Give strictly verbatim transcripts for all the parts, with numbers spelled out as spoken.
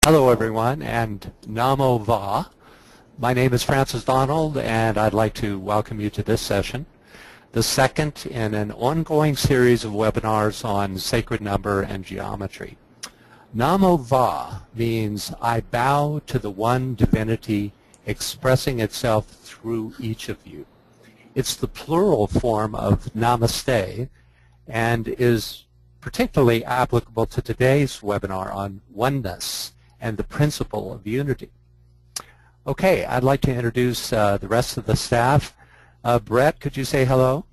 Hello everyone, and Namo Va. My name is Francis Donald, and I'd like to welcome you to this session, the second in an ongoing series of webinars on sacred number and geometry. Namo Va means I bow to the one divinity expressing itself through each of you. It's the plural form of Namaste and is particularly applicable to today's webinar on oneness and the principle of unity. Okay, I'd like to introduce uh, the rest of the staff. Uh, Brett, could you say hello?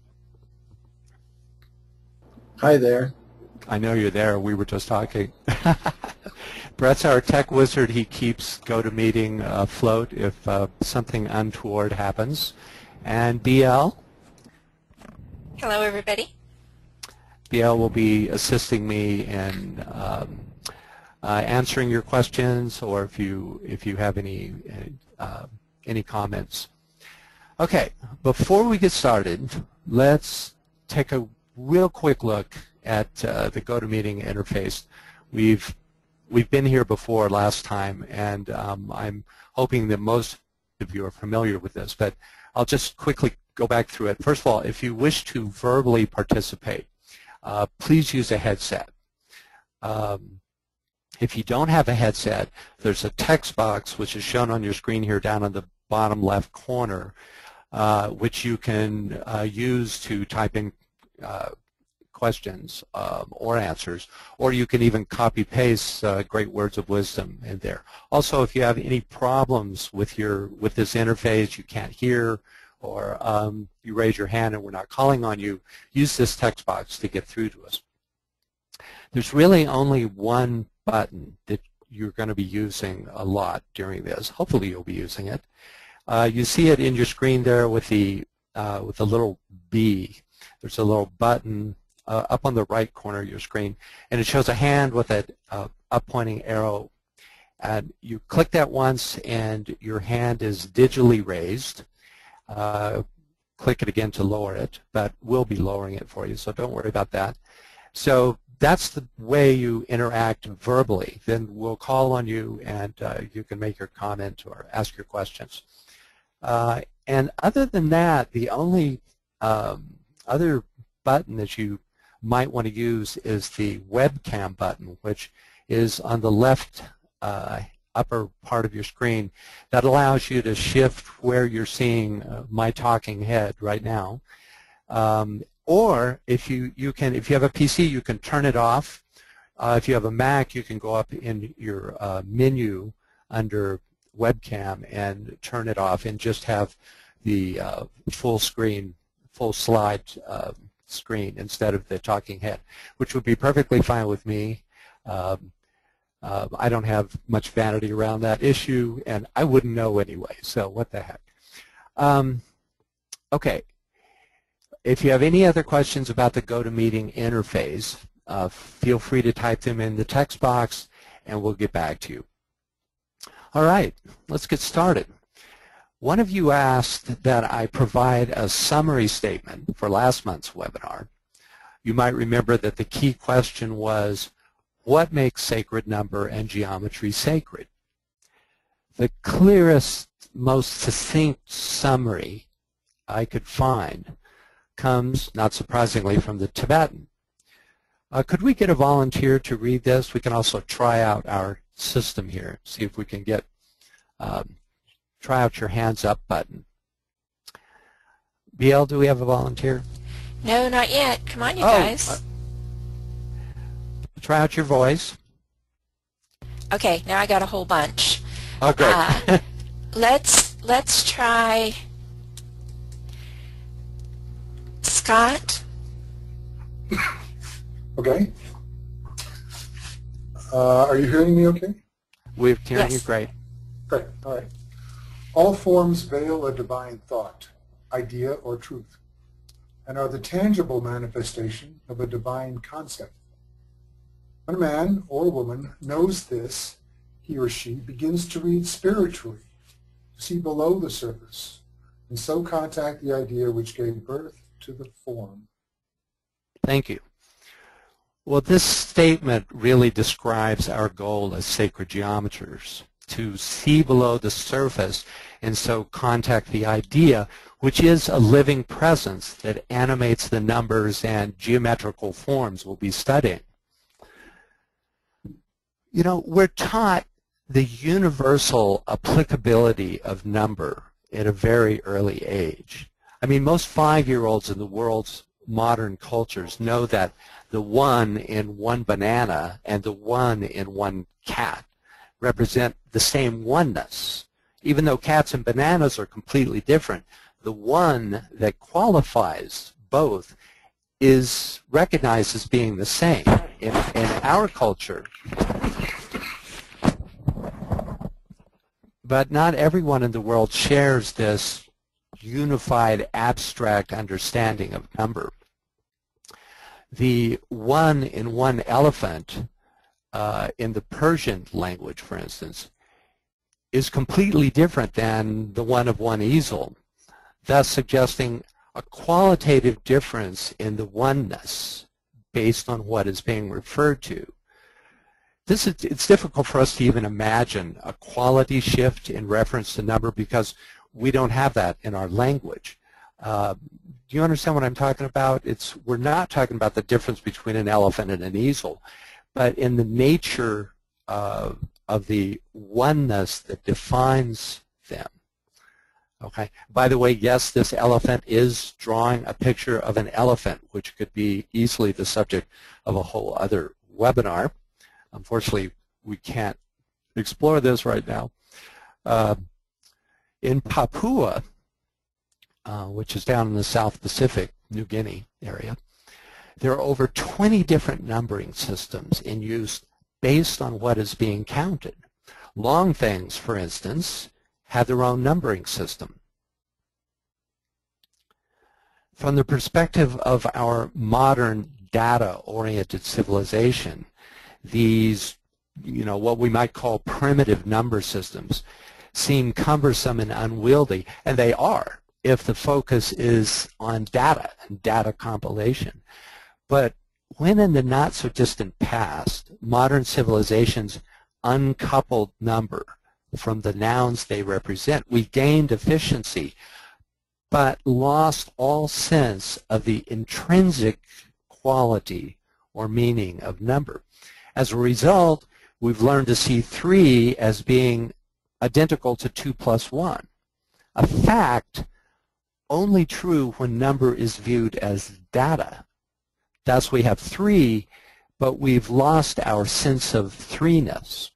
Hi there. I know you're there. We were just talking. Brett's our tech wizard. He keeps GoToMeeting afloat if uh, something untoward happens. And B L? Hello, everybody. B L will be assisting me in um, Uh, answering your questions, or if you if you have any uh, any comments. Okay, before we get started, let's take a real quick look at uh, the GoToMeeting interface. We've we've been here before last time, and um, I'm hoping that most of you are familiar with this, but I'll just quickly go back through it. First of all, if you wish to verbally participate, uh, please use a headset. Um, If you don't have a headset, there's a text box which is shown on your screen here down in the bottom left corner, uh, which you can uh, use to type in uh, questions um, or answers, or you can even copy-paste uh, great words of wisdom in there. Also, if you have any problems with your with this interface, you can't hear, or um, you raise your hand and we're not calling on you, use this text box to get through to us. There's really only one button that you're going to be using a lot during this. Hopefully you'll be using it. Uh, you see it in your screen there with the uh, with the little B. There's a little button uh, up on the right corner of your screen, and it shows a hand with a uh, up pointing arrow. And you click that once, and your hand is digitally raised. Uh, click it again to lower it, but we'll be lowering it for you, so don't worry about that. So that's the way you interact verbally. Then we'll call on you, and uh, you can make your comment or ask your questions. Uh, and other than that, the only um, other button that you might want to use is the webcam button, which is on the left uh, upper part of your screen. That allows you to shift where you're seeing uh, my talking head right now. Um, Or if you, you can, if you have a P C, you can turn it off. Uh, if you have a Mac, you can go up in your uh, menu under webcam and turn it off and just have the uh, full screen, full slide uh, screen instead of the talking head, which would be perfectly fine with me. Um, uh, I don't have much vanity around that issue, and I wouldn't know anyway, so what the heck. Um, okay. If you have any other questions about the GoToMeeting interface, uh, feel free to type them in the text box, and we'll get back to you. All right, let's get started. One of you asked that I provide a summary statement for last month's webinar. You might remember that the key question was, what makes sacred number and geometry sacred? The clearest, most succinct summary I could find comes, not surprisingly, from the Tibetan. Uh, could we get a volunteer to read this? We can also try out our system here, see if we can get, um, try out your hands up button. B L, do we have a volunteer? No, not yet. Come on, you oh, guys. Uh, try out your voice. Okay, now I got a whole bunch. Oh, great. Uh, let's let's try Scott. Okay. Uh, are you hearing me okay? We're hearing Yes. you great. Great. All right. All forms veil a divine thought, idea, or truth, and are the tangible manifestation of a divine concept. When a man or woman knows this, he or she begins to read spiritually, to see below the surface, and so contact the idea which gave birth to the form. Thank you. Well, this statement really describes our goal as sacred geometers, to see below the surface and so contact the idea, which is a living presence that animates the numbers and geometrical forms we'll be studying. You know, we're taught the universal applicability of number at a very early age. I mean, most five-year-olds in the world's modern cultures know that the one in one banana and the one in one cat represent the same oneness. Even though cats and bananas are completely different, the one that qualifies both is recognized as being the same. In, in our culture, but not everyone in the world shares this unified abstract understanding of number. The one in one elephant uh, in the Persian language, for instance, is completely different than the one of one easel, thus suggesting a qualitative difference in the oneness based on what is being referred to. This is, it's difficult for us to even imagine a quality shift in reference to number because we don't have that in our language. Uh, do you understand what I'm talking about? It's, we're not talking about the difference between an elephant and an easel, but in the nature uh, of the oneness that defines them. Okay. By the way, yes, this elephant is drawing a picture of an elephant, which could be easily the subject of a whole other webinar. Unfortunately, we can't explore this right now. Uh, in Papua, uh, which is down in the South Pacific, New Guinea area, there are over twenty different numbering systems in use based on what is being counted. Long things, for instance, have their own numbering system. From the perspective of our modern data-oriented civilization, these, you know, what we might call primitive number systems seem cumbersome and unwieldy, and they are if the focus is on data and data compilation. But when in the not-so-distant past, modern civilizations uncoupled number from the nouns they represent, we gained efficiency, but lost all sense of the intrinsic quality or meaning of number. As a result, we've learned to see three as being identical to two plus one, a fact only true when number is viewed as data. Thus, we have three, but we've lost our sense of threeness.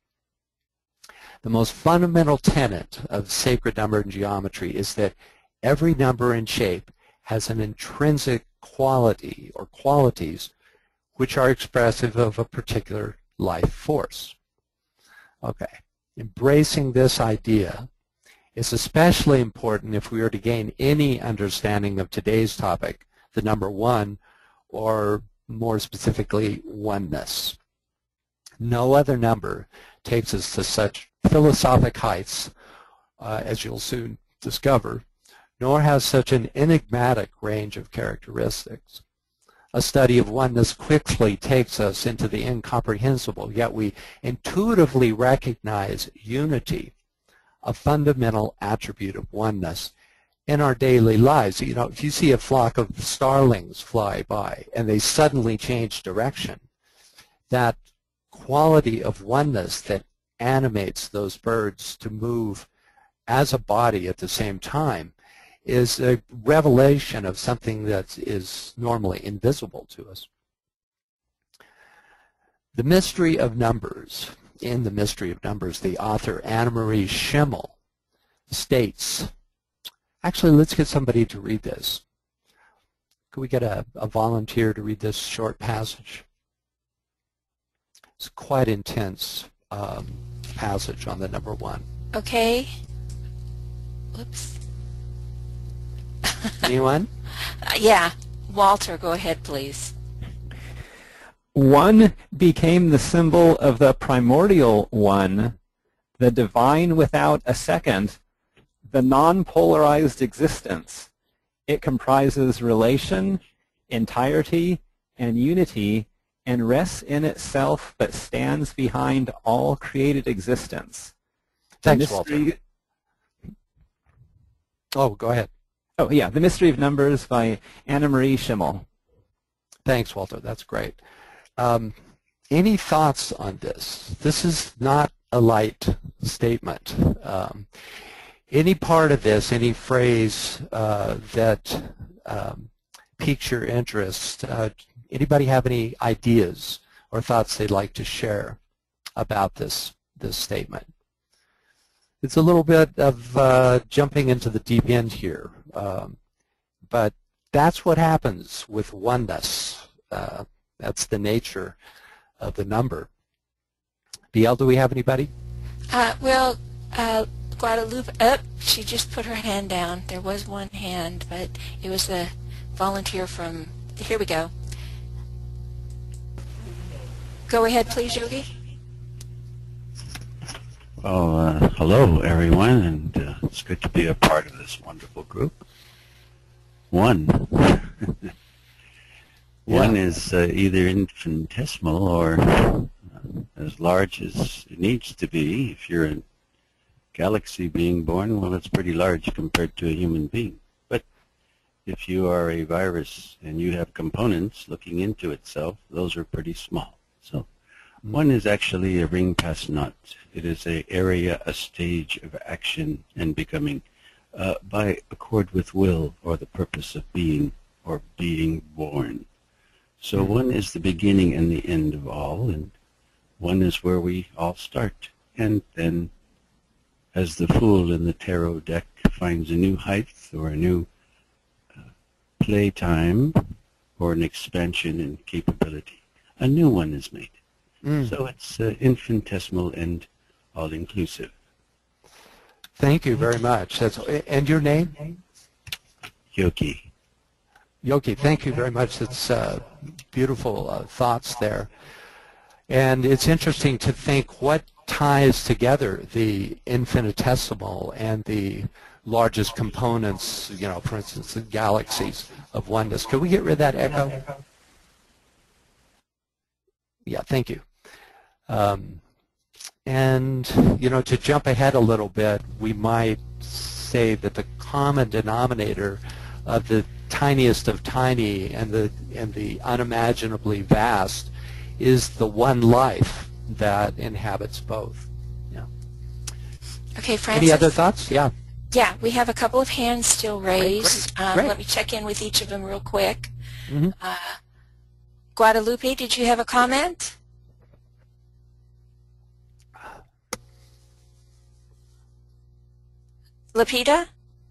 The most fundamental tenet of sacred number and geometry is that every number and shape has an intrinsic quality or qualities which are expressive of a particular life force. Okay, embracing this idea is especially important if we are to gain any understanding of today's topic, the number one, or more specifically, oneness. No other number takes us to such philosophic heights, uh, as you'll soon discover, nor has such an enigmatic range of characteristics. A study of oneness quickly takes us into the incomprehensible, yet we intuitively recognize unity, a fundamental attribute of oneness in our daily lives. You know, if you see a flock of starlings fly by and they suddenly change direction, that quality of oneness that animates those birds to move as a body at the same time is a revelation of something that is normally invisible to us. The Mystery of Numbers. In The Mystery of Numbers, the author Anne-Marie Schimmel states, actually, let's get somebody to read this. Could we get a, a volunteer to read this short passage? It's a quite intense um, passage on the number one. Okay. Whoops. Anyone? Uh, yeah. Walter, go ahead, please. One became the symbol of the primordial one, the divine without a second, the non-polarized existence. It comprises relation, entirety, and unity, and rests in itself but stands behind all created existence. The Thanks, mystery, Walter. Oh, go ahead. Oh, yeah, The Mystery of Numbers by Anna Marie Schimmel. Thanks, Walter. That's great. Um, any thoughts on this? This is not a light statement. Um, any part of this, any phrase uh, that um, piques your interest, uh, anybody have any ideas or thoughts they'd like to share about this, this statement? It's a little bit of uh, jumping into the deep end here, um, but that's what happens with oneness. Uh, that's the nature of the number. B L, do we have anybody? Uh, well, uh, Guadalupe, oh, she just put her hand down. There was one hand, but it was a volunteer from, here we go. Go ahead, please, Yogi. Well, uh, hello, everyone, and uh, it's good to be a part of this wonderful group. One. One Yeah. is uh, either infinitesimal or uh, as large as it needs to be. If you're a galaxy being born, well, it's pretty large compared to a human being. But if you are a virus and you have components looking into itself, those are pretty small. So one is actually a ring past naught. It is an area, a stage of action and becoming uh, by accord with will or the purpose of being or being born. So one is the beginning and the end of all, and one is where we all start. And then as the fool in the tarot deck finds a new height or a new uh, playtime or an expansion in capability, a new one is made. Mm. So it's uh, infinitesimal and all-inclusive. Thank you very much. That's, and your name? Yogi. Yogi, thank you very much. It's uh, beautiful uh, thoughts there. And it's interesting to think what ties together the infinitesimal and the largest components, you know, for instance, the galaxies of oneness. Could we get rid of that echo? Yeah, thank you. Um, and, you know, to jump ahead a little bit, we might say that the common denominator of the tiniest of tiny and the, and the unimaginably vast is the one life that inhabits both. Yeah. Okay, Francis. Any other thoughts? Yeah. Yeah, we have a couple of hands still raised. Great, Um, great. let me check in with each of them real quick. Mm-hmm. uh, Guadalupe, did you have a comment? Lapita?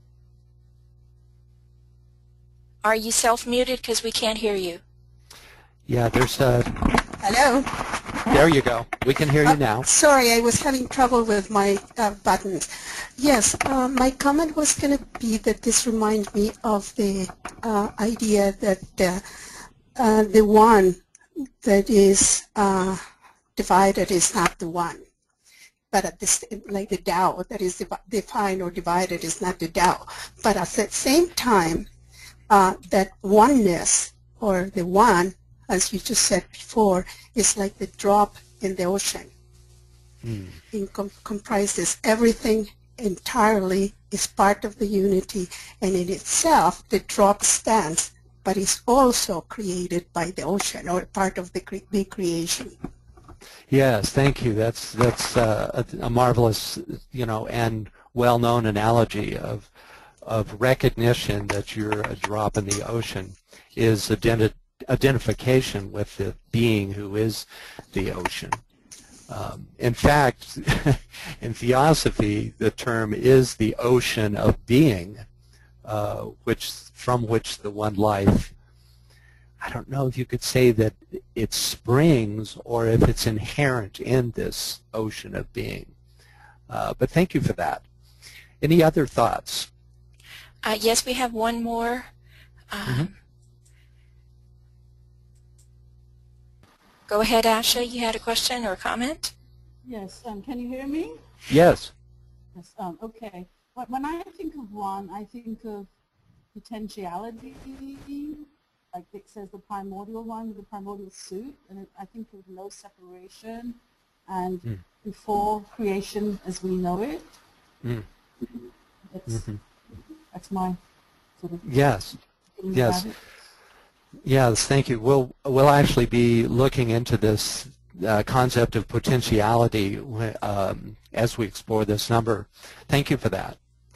Are you self-muted because we can't hear you? Yeah, there's a, Hello. there you go. We can hear you Uh, now. Sorry, I was having trouble with my uh, buttons. Yes, uh, my comment was going to be that this reminds me of the uh, idea that uh, uh, the one that is uh, divided is not the one. But at this, like the Tao that is defined or divided is not the Tao. But at the same time, uh, that oneness or the one, as you just said before, is like the drop in the ocean. Mm. It com comprises everything entirely, is part of the unity, and in itself the drop stands, but is also created by the ocean or part of the cre big creation. Yes, thank you. That's that's uh, a, a marvelous, you know, and well-known analogy of of recognition that you're a drop in the ocean is identi identification with the being who is the ocean. Um, in fact, in theosophy, the term is the ocean of being, uh, which from which the one life. I don't know if you could say that it springs or if it's inherent in this ocean of being. Uh, but thank you for that. Any other thoughts? Uh, yes, we have one more. Um, Mm-hmm. Go ahead, Asha. You had a question or a comment? Yes, um, can you hear me? Yes. Yes, um, okay. When when I think of one, I think of potentiality, like it says the primordial one, the primordial suit, and it, I think with no separation and Mm. before creation as we know it. Mm. That's, Mhm. that's my sort of Yes. feelings Yes. about it. Yes, thank you. We'll, we'll actually be looking into this uh, concept of potentiality um, as we explore this number. Thank you for that.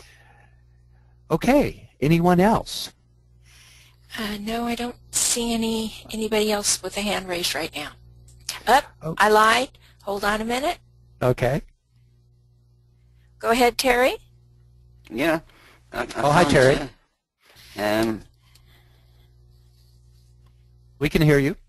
Okay, anyone else? Uh, no, I don't see any anybody else with a hand raised right now. Up, Oh. I lied. Hold on a minute. Okay. Go ahead, Terry. Yeah. I, I Oh, hi, found, Terry. uh, Um, We can hear you.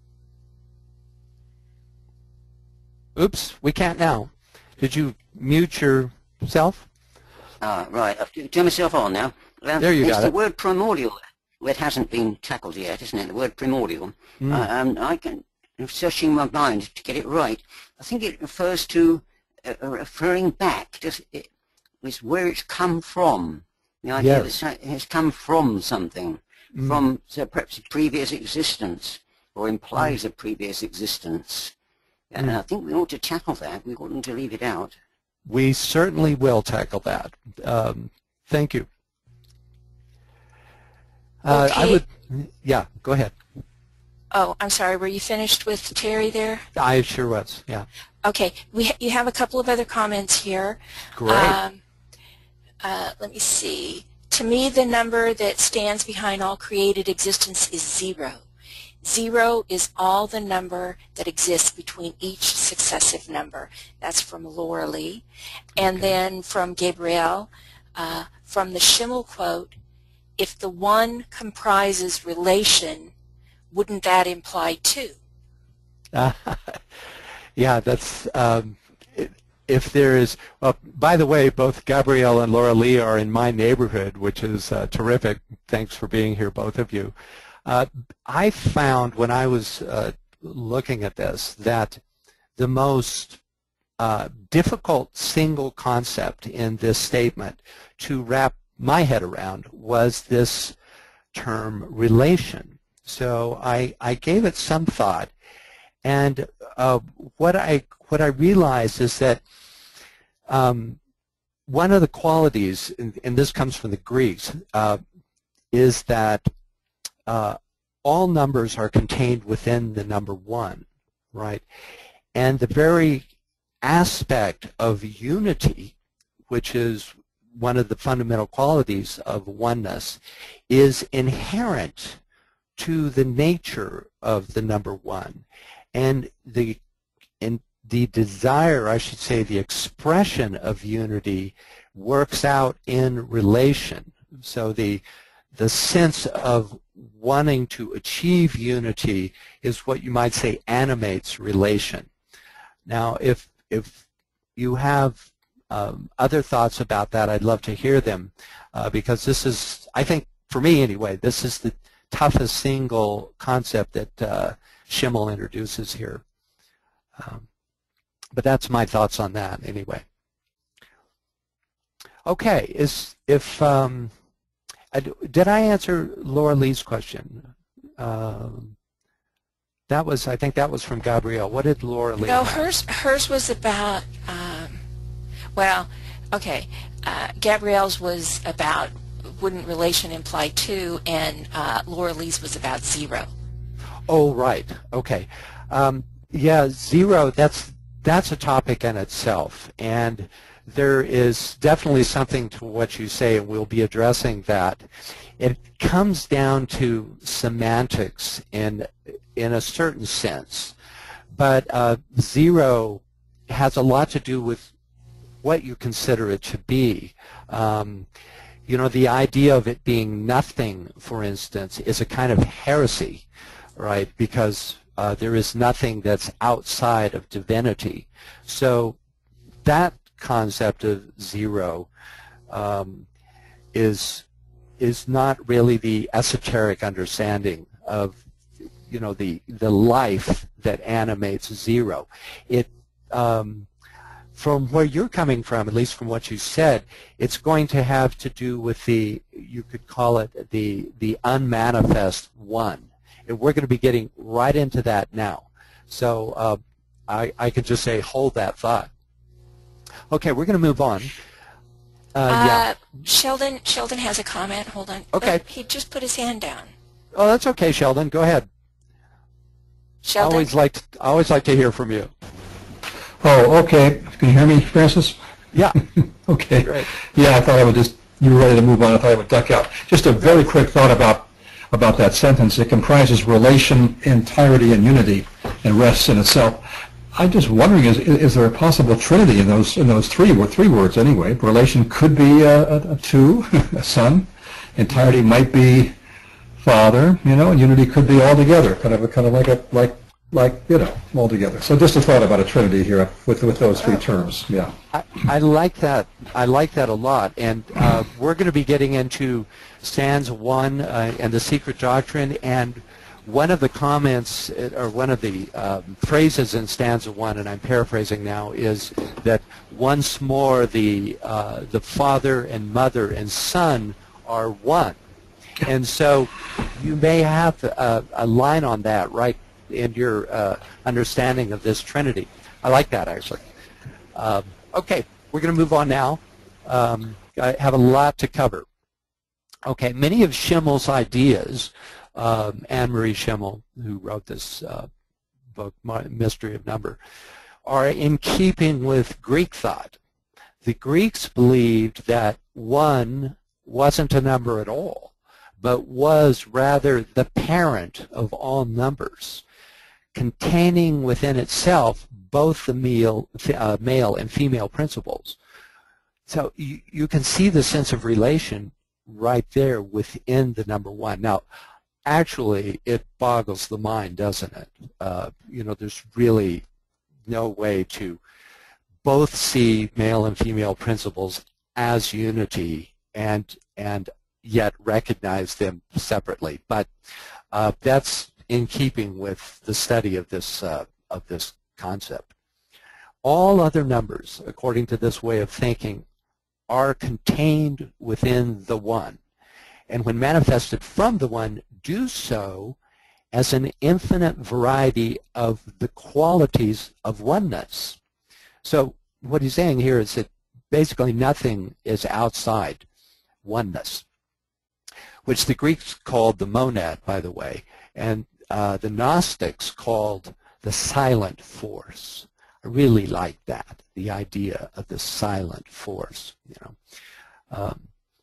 Oops, we can't now. Did you mute yourself? ah, right. I've turned myself on now. Um, There you it's got the it. word primordial that hasn't been tackled yet, isn't it? The word primordial. Mm. Uh, um, I can, I'm searching my mind to get it right. I think it refers to uh, uh, referring back. Just it is where it's come from. The idea Yes. that it has come from something, Mm. from so perhaps a previous existence, or implies a previous existence. And Mm. I think we ought to tackle that. We oughtn't to leave it out. We certainly will tackle that. Um, thank you. Uh, I Okay. would, yeah, go ahead. Oh, I'm sorry. Were you finished with Terry there? I sure was, yeah. Okay. We ha you have a couple of other comments here. Great. Um, uh, let me see. To me, the number that stands behind all created existence is zero. Zero is all the number that exists between each successive number. That's from Laura Lee. And Okay. then from Gabrielle, uh, from the Schimmel quote, if the one comprises relation, wouldn't that imply two? Uh, yeah, that's, um, it, if there is, well, by the way, both Gabrielle and Laura Lee are in my neighborhood, which is uh, terrific. Thanks for being here, both of you. Uh, I found when I was uh, looking at this that the most uh, difficult single concept in this statement to wrap my head around was this term relation. So I, I gave it some thought, and uh, what I what I realized is that um, one of the qualities, and, and this comes from the Greeks, uh, is that uh, all numbers are contained within the number one, right? And the very aspect of unity, which is one of the fundamental qualities of oneness, is inherent to the nature of the number one. And the, and the desire, I should say, the expression of unity works out in relation. So the, the sense of wanting to achieve unity is what you might say animates relation. Now, if, if you have um, other thoughts about that, I'd love to hear them, uh, because this is, I think, for me anyway, this is the toughest single concept that uh, Schimmel introduces here. Um, but that's my thoughts on that anyway. Okay, is if um, I, did I answer Laura Lee's question? Um, that was, I think that was from Gabrielle. What did Laura Lee No, have? hers hers was about. Um, well, okay. Uh, Gabrielle's was about wouldn't relation imply two, and uh, Laura Lee's was about zero. Oh, right. Okay. Um, yeah, zero, that's, that's a topic in itself. And there is definitely something to what you say, and we'll be addressing that. It comes down to semantics in, in a certain sense. But uh, zero has a lot to do with what you consider it to be. Um, you know, the idea of it being nothing, for instance, is a kind of heresy, right? Because uh, there is nothing that's outside of divinity. So that concept of zero um, is is not really the esoteric understanding of, you know, the the life that animates zero. It um, from where you're coming from, at least from what you said, it's going to have to do with the, you could call it the, the unmanifest one. And we're going to be getting right into that now. So uh, I, I could just say, hold that thought. Okay, we're going to move on. Uh, Uh, yeah. Sheldon, Sheldon has a comment. Hold on. Okay. Oh, he just put his hand down. Oh, that's okay, Sheldon. Go ahead. Sheldon? I always like to, I always like to hear from you. Oh, okay. Can you hear me, Francis? Yeah. Okay. Great. Yeah, I thought I would just, you were ready to move on. I thought I would duck out. Just a very quick thought about about that sentence. It comprises relation, entirety, and unity, and rests in itself. I'm just wondering, is is there a possible trinity in those in those three or three words anyway? Relation could be a, a, a two, a son. Entirety might be father, you know, and unity could be all together, kind of a kind of like a like like you know all together. So just a thought about a trinity here with with those three terms. Yeah. I, I like that. I like that a lot, and uh, we're going to be getting into stanza one uh, and the secret doctrine, and one of the comments, or one of the um, phrases in stanza one, and I'm paraphrasing now, is that once more the uh, the father and mother and son are one, and so you may have a, a line on that right in your uh, understanding of this Trinity. I like that actually. Um, okay, we're going to move on now. Um, I have a lot to cover. Okay, many of Schimmel's ideas, um, Anne-Marie Schimmel, who wrote this uh, book, Mystery of Number, are in keeping with Greek thought. The Greeks believed that one wasn't a number at all, but was rather the parent of all numbers, containing within itself both the male, uh, male and female principles. So you, you can see the sense of relation right there within the number one. Now, actually, it boggles the mind, doesn't it? Uh, you know, there's really no way to both see male and female principles as unity and and yet recognize them separately. But uh, that's in keeping with the study of this uh, of this concept. All other numbers, according to this way of thinking, are contained within the one, and when manifested from the one, do so as an infinite variety of the qualities of oneness. So what he's saying here is that basically nothing is outside oneness, which the Greeks called the monad, by the way, and uh, the Gnostics called the silent force. I really like that, the idea of the silent force, you know. Um,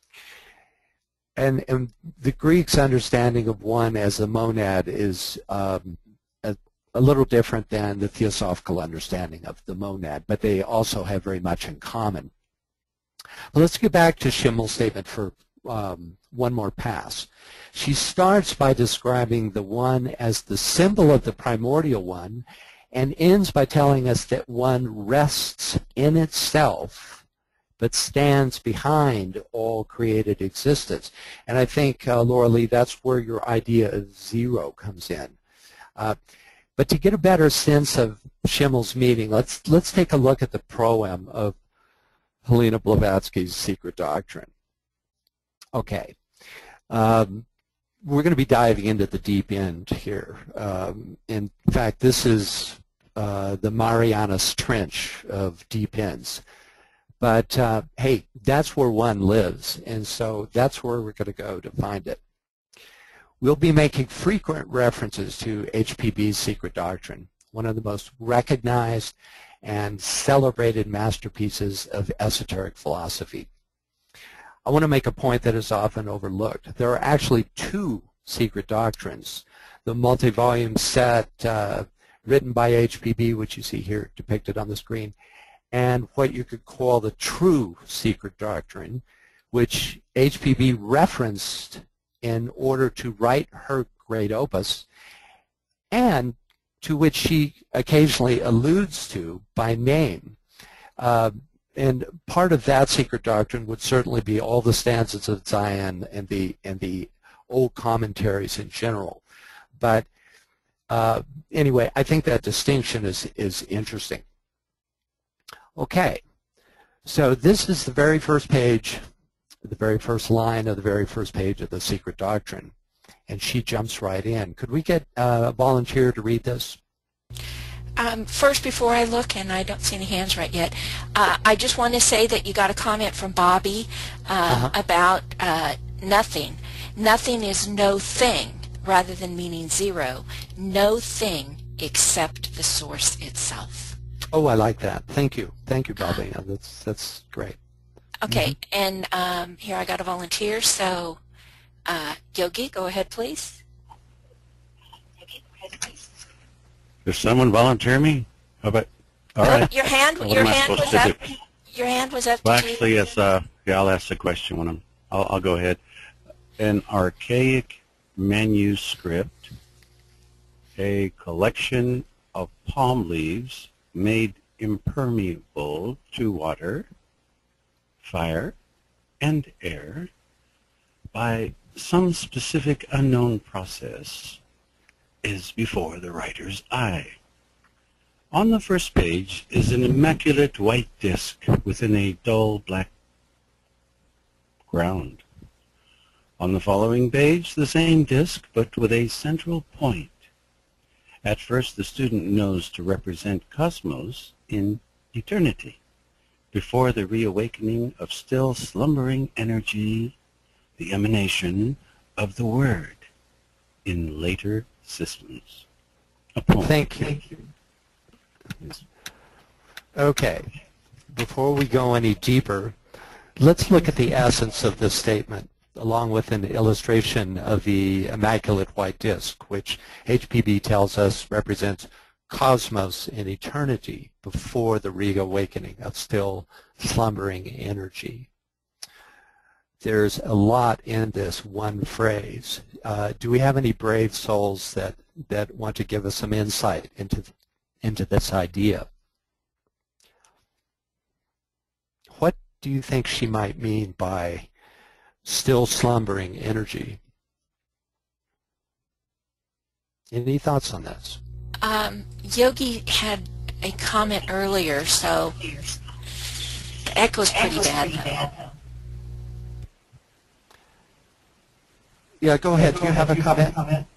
and, and the Greeks' understanding of one as a monad is um, a, a little different than the theosophical understanding of the monad, but they also have very much in common. But let's get back to Schimmel's statement for um, one more pass. She starts by describing the one as the symbol of the primordial one, and ends by telling us that one rests in itself but stands behind all created existence. And I think, uh, Laura Lee, that's where your idea of zero comes in. Uh, but to get a better sense of Schimmel's meaning, let's, let's take a look at the proem of Helena Blavatsky's Secret Doctrine. Okay. Um, we're going to be diving into the deep end here. Um, in fact, this is uh, the Marianas Trench of deep ends. But, uh, hey, that's where one lives, and so that's where we're going to go to find it. We'll be making frequent references to H P B's Secret Doctrine, one of the most recognized and celebrated masterpieces of esoteric philosophy. I want to make a point that is often overlooked. There are actually two secret doctrines. The multi-volume set uh, written by H P B, which you see here depicted on the screen, and what you could call the true secret doctrine, which H P B referenced in order to write her great opus, and to which she occasionally alludes to by name. Uh, And part of that secret doctrine would certainly be all the stanzas of Zion and the and the old commentaries in general. But uh, anyway, I think that distinction is is interesting. Okay, so this is the very first page, the very first line of the very first page of the Secret Doctrine, and she jumps right in. Could we get a volunteer to read this? Um, first, before I look, and I don't see any hands right yet, uh, I just want to say that you got a comment from Bobby uh, uh-huh. about uh, nothing. Nothing is no thing, rather than meaning zero. No thing except the source itself. Oh, I like that. Thank you. Thank you, Bobby. Uh, that's, that's great. Okay, mm-hmm. and um, here I got a volunteer, so uh, Yogi, go ahead, please. Yogi, go ahead, please. Does someone volunteer me? How about? All right. Your hand, what your am I hand was supposed to up. do? Your hand was up. Well, to actually, yes. Uh, yeah, I'll ask the question when I'm. I'll, I'll go ahead. An archaic manuscript, a collection of palm leaves made impermeable to water, fire, and air by some specific unknown process, is before the writer's eye. On the first page is an immaculate white disk within a dull black ground. On the following page, the same disk, but with a central point. At first, the student knows to represent cosmos in eternity, before the reawakening of still slumbering energy, the emanation of the Word in later systems. A poem. Thank you. Thank you. Okay. Before we go any deeper, let's look at the essence of this statement, along with an illustration of the immaculate white disk, which H P B tells us represents cosmos in eternity before the reawakening of still slumbering energy. There's a lot in this one phrase. Uh, do we have any brave souls that, that want to give us some insight into, into this idea? What do you think she might mean by still slumbering energy? Any thoughts on this? Um, Yogi had a comment earlier, so the echo's pretty bad. Yeah, go ahead. Do you have a comment?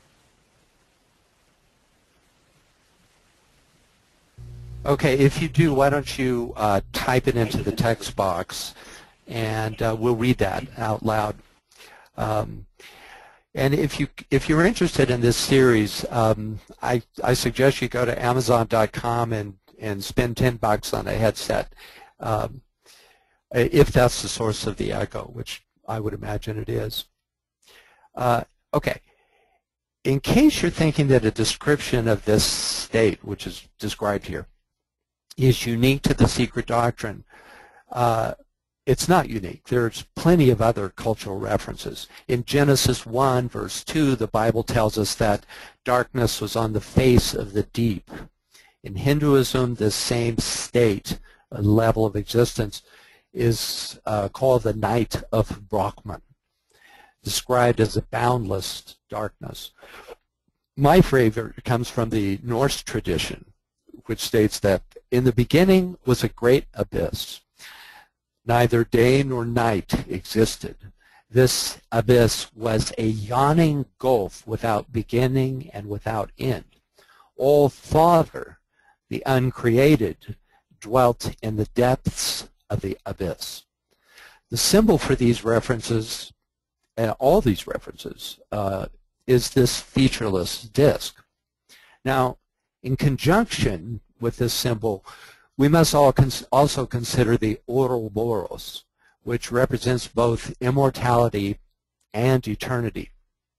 Okay, if you do, why don't you uh, type it into the text box, and uh, we'll read that out loud. Um, and if you if you're interested in this series, um, I I suggest you go to Amazon dot com and and spend ten bucks on a headset, um, if that's the source of the echo, which I would imagine it is. Uh, okay. In case you're thinking that a description of this state, which is described here, is unique to the Secret Doctrine, uh, it's not unique. There's plenty of other cultural references. In Genesis one, verse two, the Bible tells us that darkness was on the face of the deep. In Hinduism, this same state, a level of existence, is uh, called the night of Brahman, described as a boundless darkness. My favorite comes from the Norse tradition, which states that in the beginning was a great abyss. Neither day nor night existed. This abyss was a yawning gulf without beginning and without end. All Father, the uncreated, dwelt in the depths of the abyss. The symbol for these references, and all these references, uh, is this featureless disk. Now, in conjunction with this symbol, we must all cons also consider the Ouroboros, which represents both immortality and eternity.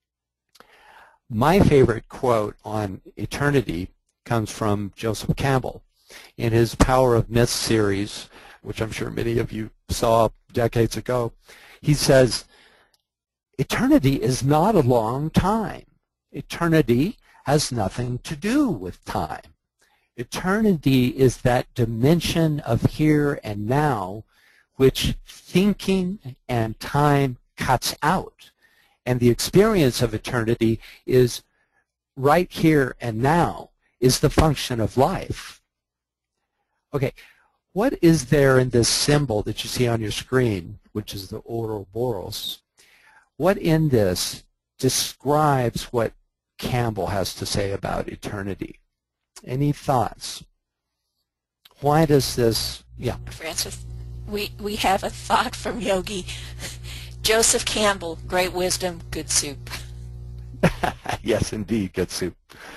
My favorite quote on eternity comes from Joseph Campbell in his Power of Myth series, which I'm sure many of you saw decades ago. He says, eternity is not a long time. Eternity has nothing to do with time. Eternity is that dimension of here and now which thinking and time cuts out. And the experience of eternity is right here and now, is the function of life. Okay, what is there in this symbol that you see on your screen, which is the Ouroboros? What in this describes what Campbell has to say about eternity? Any thoughts? Why does this, yeah. Francis, we, we have a thought from Yogi. Joseph Campbell, great wisdom, good soup. Yes, indeed, good soup.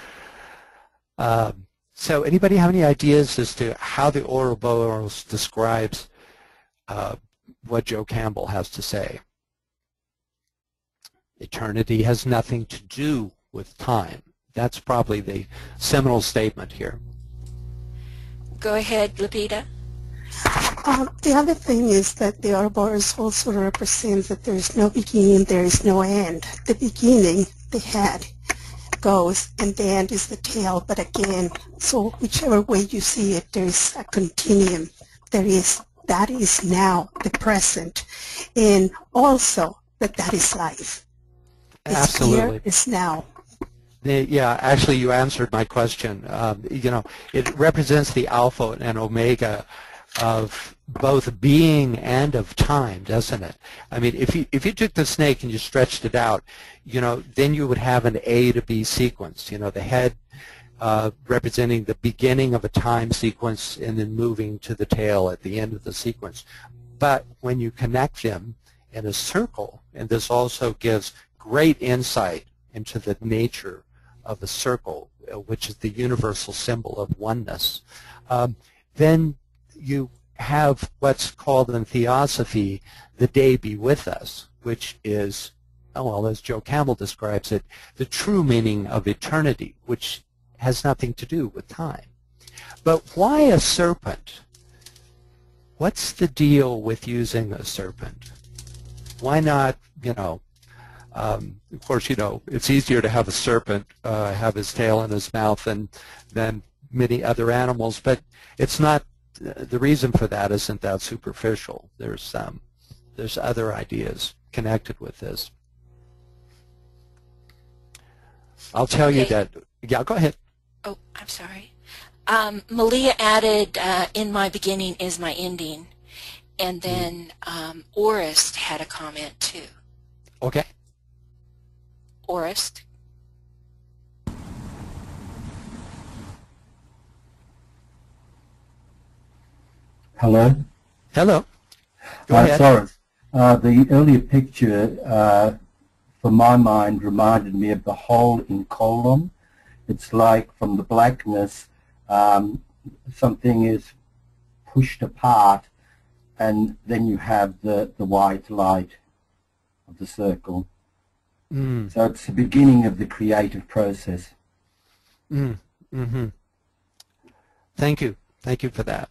Um, so anybody have any ideas as to how the Ouroboros describes uh, what Joe Campbell has to say? Eternity has nothing to do with time. That's probably the seminal statement here. Go ahead, Lapita. Um, the other thing is that the Ouroboros also represents that there is no beginning, there is no end. The beginning, the head, goes, and the end is the tail. But again, so whichever way you see it, there is a continuum. There is, that is now, the present. And also that that is life. It's Absolutely. here, it's now. The, yeah, actually you answered my question. Um, you know, it represents the alpha and omega of both being and of time, doesn't it? I mean, if you if you took the snake and you stretched it out, you know, then you would have an A to B sequence. You know, the head uh, representing the beginning of a time sequence and then moving to the tail at the end of the sequence. But when you connect them in a circle, and this also gives great insight into the nature of a circle, which is the universal symbol of oneness, um, then you have what's called in theosophy the day be with us, which is, oh, well, as Joe Campbell describes it, the true meaning of eternity, which has nothing to do with time. But why a serpent? What's the deal with using a serpent? Why not, you know, um, of course, you know, it's easier to have a serpent uh, have his tail in his mouth than, than many other animals, but it's not, the reason for that isn't that superficial. There's, um, there's other ideas connected with this. I'll tell you Okay. that, yeah, go ahead. Oh, I'm sorry. Um, Malia added, uh, in my beginning is my ending. And then um, Orist had a comment too. Okay. Orist. Hello? Hello. Go Uh, ahead. sorry. Uh, the earlier picture, uh, for my mind, reminded me of the hole in column. It's like from the blackness, um, something is pushed apart, and then you have the, the white light of the circle. Mm. So it's the beginning of the creative process. Mm. Mm-hmm. Thank you. Thank you for that.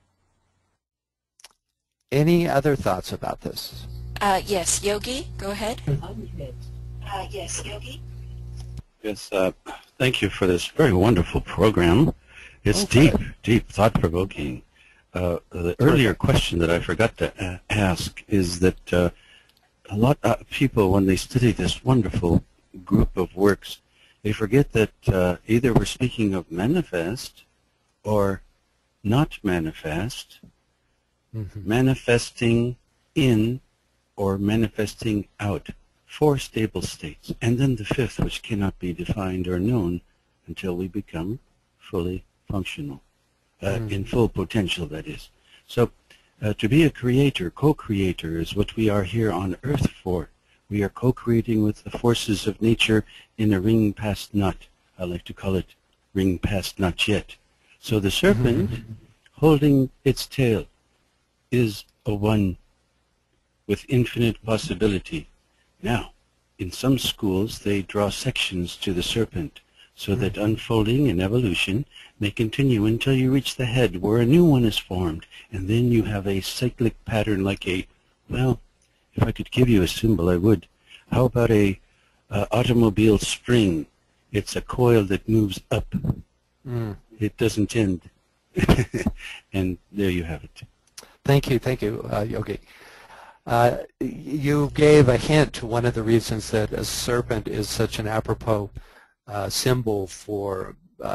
Any other thoughts about this? Uh, yes, Yogi, go ahead. Uh, yes, Yogi. Yes, uh, thank you for this very wonderful program. It's Okay. deep, deep, thought-provoking. Uh, the earlier question that I forgot to uh, ask is that uh, a lot of people, when they study this wonderful group of works, they forget that uh, either we're speaking of manifest or not manifest, Mm-hmm. manifesting in or manifesting out, four stable states, and then the fifth, which cannot be defined or known until we become fully functional, uh, Mm. in full potential, that is. So uh, to be a creator, co-creator, is what we are here on earth for. We are co-creating with the forces of nature in a ring past not. I like to call it ring past not yet. So the serpent holding its tail is a one with infinite possibility. Now, in some schools, they draw sections to the serpent so that unfolding and evolution may continue until you reach the head where a new one is formed, and then you have a cyclic pattern like a, well, if I could give you a symbol, I would. How about a uh, automobile spring? It's a coil that moves up. Mm. It doesn't end. And there you have it. Thank you, thank you, uh, Yogi. Uh, you gave a hint to one of the reasons that a serpent is such an apropos uh, symbol for uh,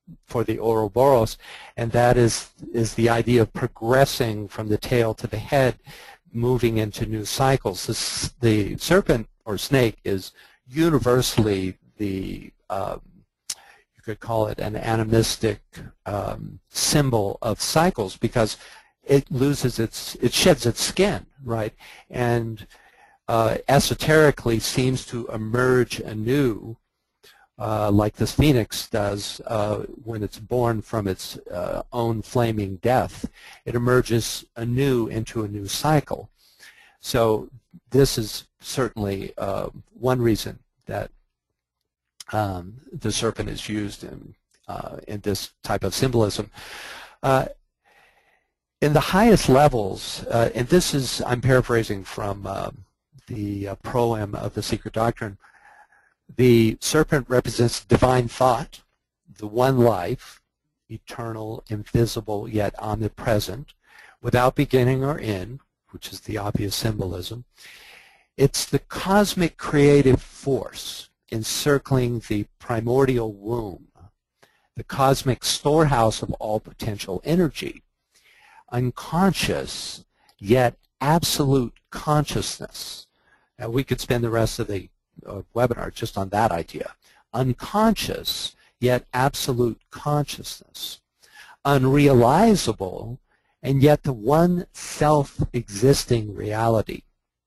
for the Ouroboros, and that is is the idea of progressing from the tail to the head, moving into new cycles. This, the serpent or snake is universally the um, you could call it an animistic um, symbol of cycles, because it loses its, it sheds its skin, right, and uh, esoterically seems to emerge anew, uh, like this phoenix does uh, when it's born from its uh, own flaming death. It emerges anew into a new cycle. So this is certainly uh, one reason that um, the serpent is used in, uh, in this type of symbolism. Uh, in the highest levels, uh, and this is, I'm paraphrasing from uh, the uh, proem of The Secret Doctrine, the serpent represents divine thought, the one life, eternal, invisible, yet omnipresent, without beginning or end, which is the obvious symbolism. It's the cosmic creative force encircling the primordial womb, the cosmic storehouse of all potential energy, unconscious yet absolute consciousness. Now, we could spend the rest of the uh, webinar just on that idea. Unconscious yet absolute consciousness. Unrealizable and yet the one self-existing reality.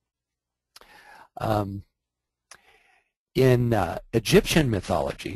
Um, in uh, Egyptian mythology,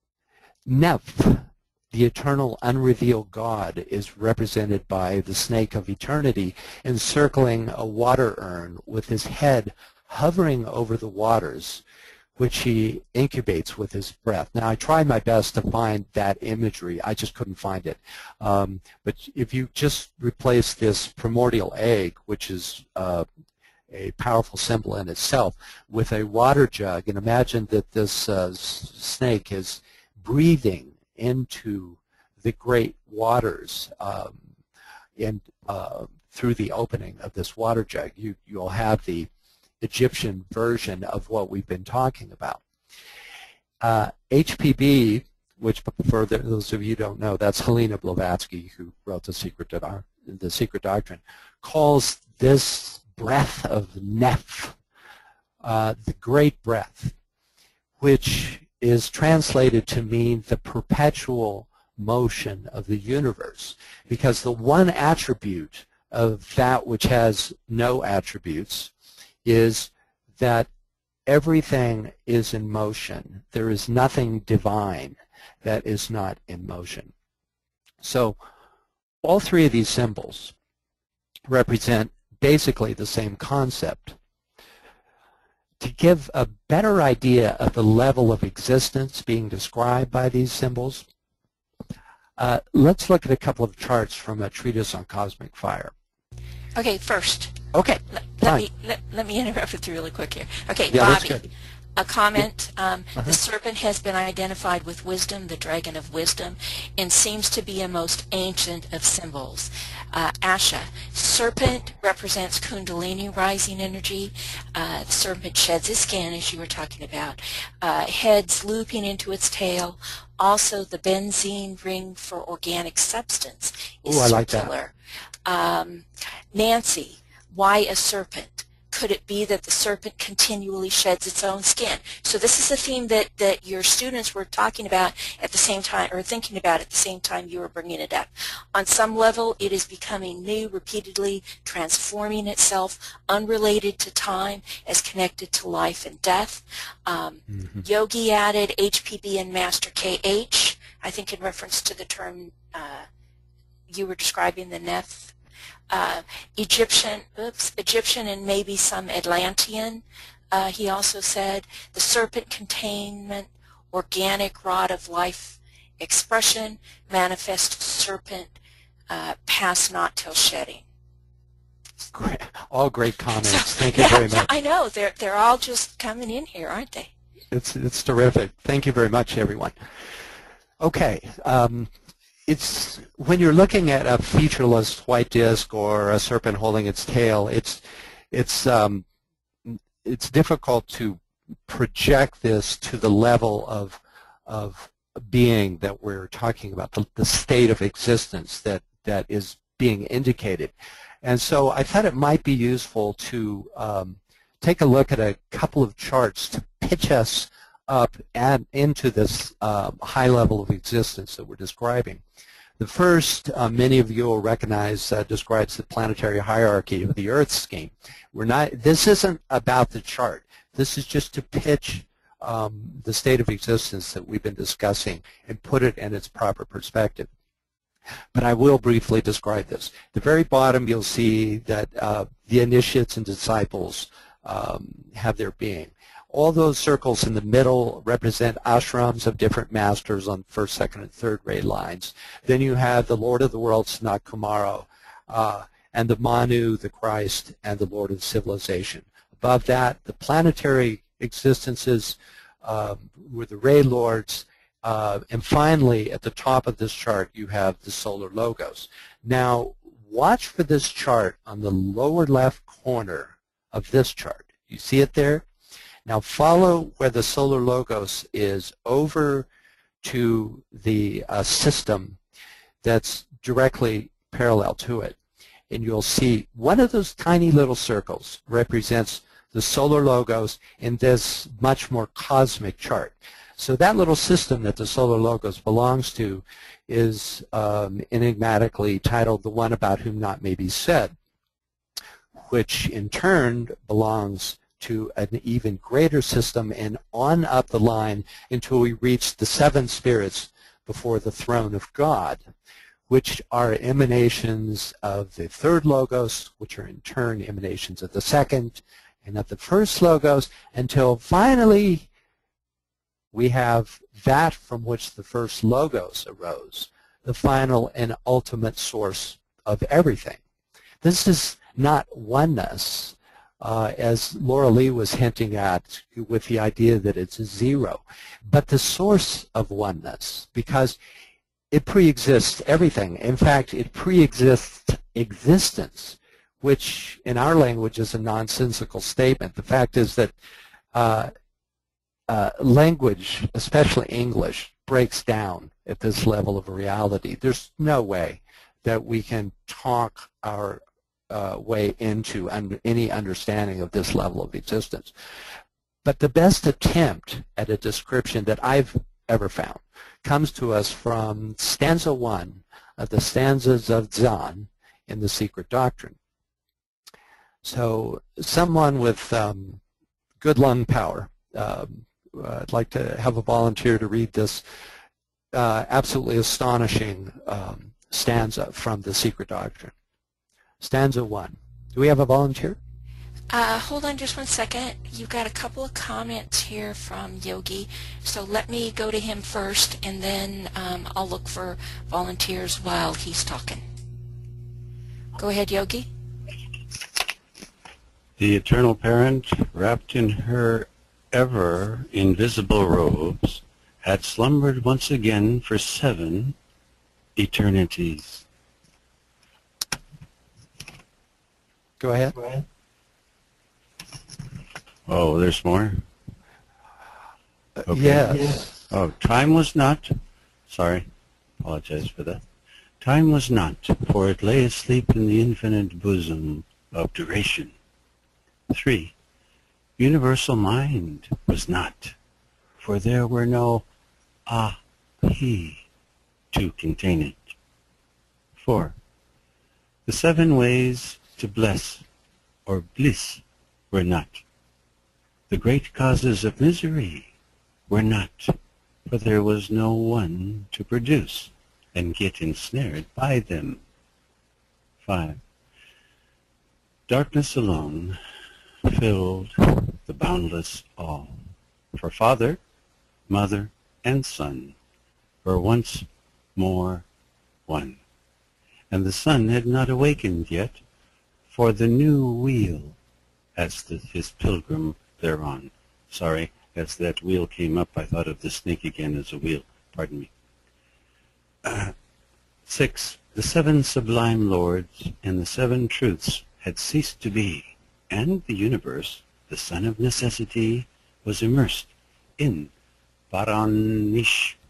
Neph, the eternal unrevealed God, is represented by the snake of eternity encircling a water urn with his head hovering over the waters, which he incubates with his breath. Now, I tried my best to find that imagery. I just couldn't find it. Um, but if you just replace this primordial egg, which is uh, a powerful symbol in itself, with a water jug, and imagine that this uh, snake is breathing into the great waters um, and uh, through the opening of this water jug, you, you'll have the Egyptian version of what we've been talking about. Uh, H P B, which for those of you who don't know, that's Helena Blavatsky, who wrote The Secret, the Secret Doctrine, calls this breath of Neph uh, the great breath, which is translated to mean the perpetual motion of the universe, because the one attribute of that which has no attributes is that everything is in motion. There is nothing divine that is not in motion. So all three of these symbols represent basically the same concept. To give a better idea of the level of existence being described by these symbols, uh, let's look at a couple of charts from a treatise on cosmic fire. Okay, first. Okay, Let, fine. let me let, let me interrupt with you really quick here. Okay, Yeah, that's Bobby, good. a comment. Um, Uh-huh. The serpent has been identified with wisdom, the dragon of wisdom, and seems to be a most ancient of symbols. Uh, Asha, serpent represents Kundalini rising energy. Uh, the serpent sheds his skin, as you were talking about. Uh, heads looping into its tail. Also, the benzene ring for organic substance is Ooh, I like that. circular. Um, Nancy, why a serpent? Could it be that the serpent continually sheds its own skin? So this is a theme that, that your students were talking about at the same time, or thinking about at the same time you were bringing it up. On some level, it is becoming new, repeatedly transforming itself, unrelated to time, as connected to life and death. Um, Mm-hmm. Yogi added H P B and Master K H, I think in reference to the term uh, you were describing, the Neph. Uh, Egyptian, oops, Egyptian and maybe some Atlantean. Uh, he also said the serpent containment, organic rod of life expression, manifest serpent, uh, pass not till shedding. Great. All great comments. So, Thank you yeah, very much. I know they're they're all just coming in here, aren't they? It's it's terrific. Thank you very much, everyone. Okay. Um, It's when you're looking at a featureless white disk or a serpent holding its tail, it's it's um, it's difficult to project this to the level of of being that we're talking about, the, the state of existence that, that is being indicated. And so I thought it might be useful to um, take a look at a couple of charts to pitch us up and into this uh, high level of existence that we're describing. The first, uh, many of you will recognize, uh, describes the planetary hierarchy of the Earth scheme. We're not, this isn't about the chart. This is just to pitch um, the state of existence that we've been discussing and put it in its proper perspective. But I will briefly describe this. At the very bottom, you'll see that uh, the initiates and disciples um, have their being. All those circles in the middle represent ashrams of different masters on first, second, and third grade lines. Then you have the Lord of the World, Sanat Kumara, uh, and the Manu, the Christ, and the Lord of Civilization. Above that, the planetary existences uh, were the Ray Lords. Uh, and finally, at the top of this chart, you have the solar logos. Now, watch for this chart on the lower left corner of this chart. You see it there? Now follow where the solar logos is over to the uh, system that's directly parallel to it. And you'll see one of those tiny little circles represents the solar logos in this much more cosmic chart. So that little system that the solar logos belongs to is um, enigmatically titled The One About Whom Not May Be Said, which in turn belongs to an even greater system and on up the line until we reach the seven spirits before the throne of God, which are emanations of the third logos, which are in turn emanations of the second and of the first logos, until finally we have that from which the first logos arose, the final and ultimate source of everything. This is not oneness, uh, as Laura Lee was hinting at with the idea that it's a zero, but the source of oneness, because it pre-exists everything. In fact, it pre-exists existence, which in our language is a nonsensical statement. The fact is that uh, uh, language, especially English, breaks down at this level of reality. There's no way that we can talk our uh, way into under any understanding of this level of existence. But the best attempt at a description that I've ever found comes to us from stanza one of the stanzas of Zan in The Secret Doctrine. So someone with um, good lung power, um, I'd like to have a volunteer to read this uh, absolutely astonishing um, stanza from The Secret Doctrine. Stanza one. Do we have a volunteer? Uh, hold on just one second. You've got a couple of comments here from Yogi, so let me go to him first, and then um, I'll look for volunteers while he's talking. Go ahead, Yogi. The eternal parent, wrapped in her ever invisible robes, had slumbered once again for seven eternities. Go ahead. Go ahead. Oh, there's more? Okay. Yes. Oh, time was not, sorry, apologize for that. Time was not, for it lay asleep in the infinite bosom of duration. Three, universal mind was not, for there were no ah, he to contain it. Four, the seven ways to bless or bliss were not. The great causes of misery were not, for there was no one to produce and get ensnared by them. Five, darkness alone filled the boundless all, for Father, Mother, and Son were once more one, and the Son had not awakened yet for the new wheel as the, his pilgrim thereon. Sorry, as that wheel came up, I thought of the snake again as a wheel. Pardon me. Uh, six, the seven sublime lords and the seven truths had ceased to be, and the universe, the son of necessity, was immersed in Paranishpana,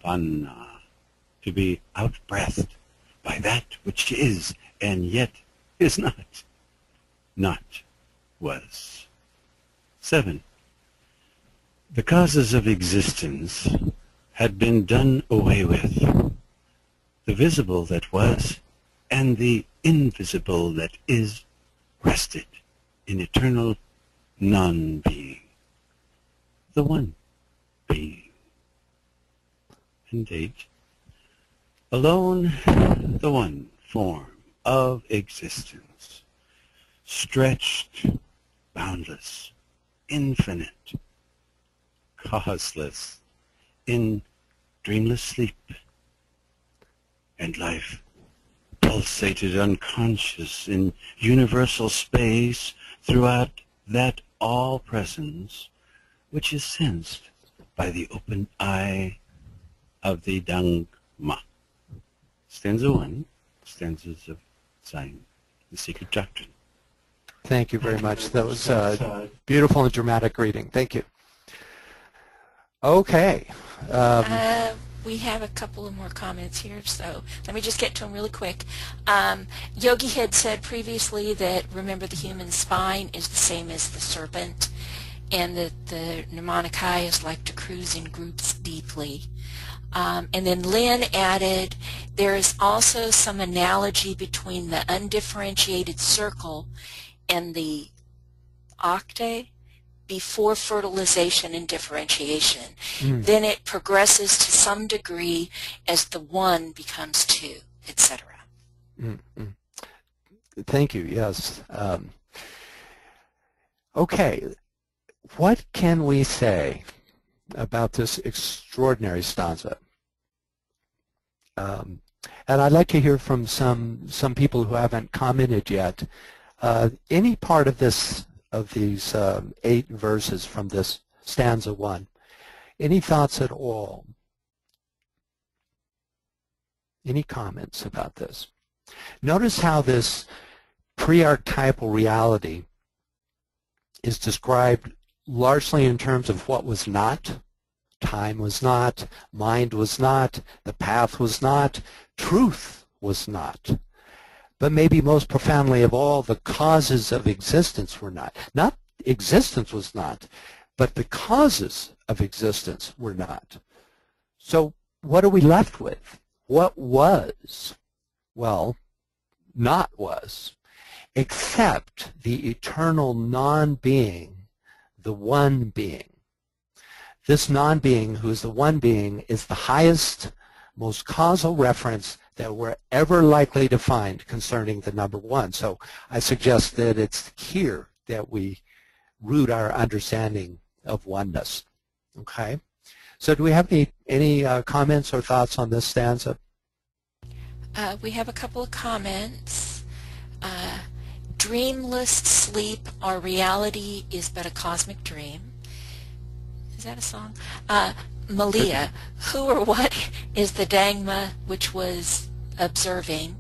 panna, to be out-breathed by that which is and yet is not. Not was. Seven. The causes of existence had been done away with. The visible that was and the invisible that is rested in eternal non-being. The one being. And eight. Alone the one form of existence, stretched, boundless, infinite, causeless, in dreamless sleep, and life pulsated unconscious in universal space throughout that all-presence which is sensed by the open eye of the Dhamma. Stanza one, stanzas of Zen, the Secret Doctrine. Thank you very much. That was a beautiful and dramatic reading. Thank you. Okay. Um, uh, we have a couple of more comments here, so let me just get to them really quick. Um, Yogi had said previously that, remember, the human spine is the same as the serpent, and that the Nirmanakaya is like to cruise in groups deeply. Um, and then Lynn added, there is also some analogy between the undifferentiated circle and the octave before fertilization and differentiation. Mm. Then it progresses to some degree as the one becomes two, et cetera. Mm-hmm. Thank you, yes. Um, okay, what can we say about this extraordinary stanza? Um, and I'd like to hear from some some people who haven't commented yet. Uh, any part of this of these um, eight verses from this stanza one, any thoughts at all? Any comments about this? Notice how this pre-archetypal reality is described largely in terms of what was not. Time was not, mind was not, the path was not, truth was not. But maybe most profoundly of all, the causes of existence were not. Not existence was not, but the causes of existence were not. So what are we left with? What was? Well, not was, except the eternal non-being, the one being. This non-being, who is the one being, is the highest, most causal reference that we're ever likely to find concerning the number one. So I suggest that it's here that we root our understanding of oneness. Okay? So do we have any, any uh, comments or thoughts on this stanza? Uh, we have a couple of comments. Uh, dreamless sleep, our reality is but a cosmic dream. Is that a song? Uh, Malia, who or what is the Dhamma which was observing?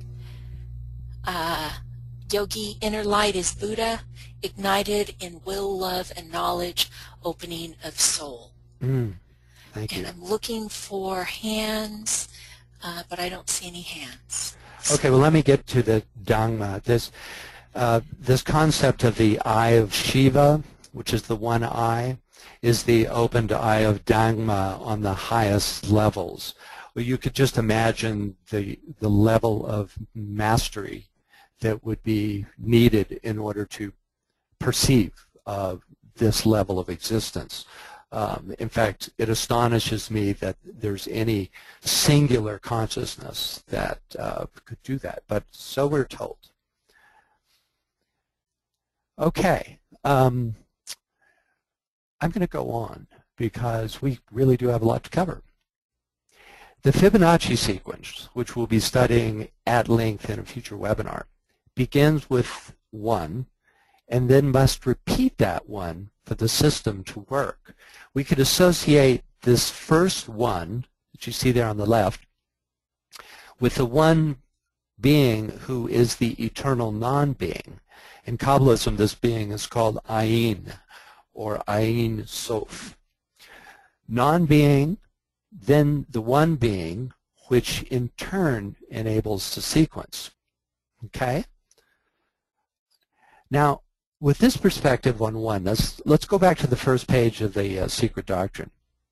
Uh, Yogi, inner light is Buddha, ignited in will, love, and knowledge, opening of soul. Mm, thank you. And I'm looking for hands, uh, but I don't see any hands. Okay, well, let me get to the Dhamma. This, uh, this concept of the eye of Shiva, which is the one eye, is the opened eye of Dhamma on the highest levels. Well, you could just imagine the, the level of mastery that would be needed in order to perceive uh, this level of existence. Um, in fact, it astonishes me that there's any singular consciousness that uh, could do that, but so we're told. Okay. Um, I'm going to go on because we really do have a lot to cover. The Fibonacci sequence, which we'll be studying at length in a future webinar, begins with one and then must repeat that one for the system to work. We could associate this first one, that you see there on the left, with the one being who is the eternal non-being. In Kabbalism, this being is called Ayin, or Ayin Sof. Non-being, then the one being, which in turn enables the sequence. Okay? Now, with this perspective on oneness, let's go back to the first page of the uh, Secret Doctrine.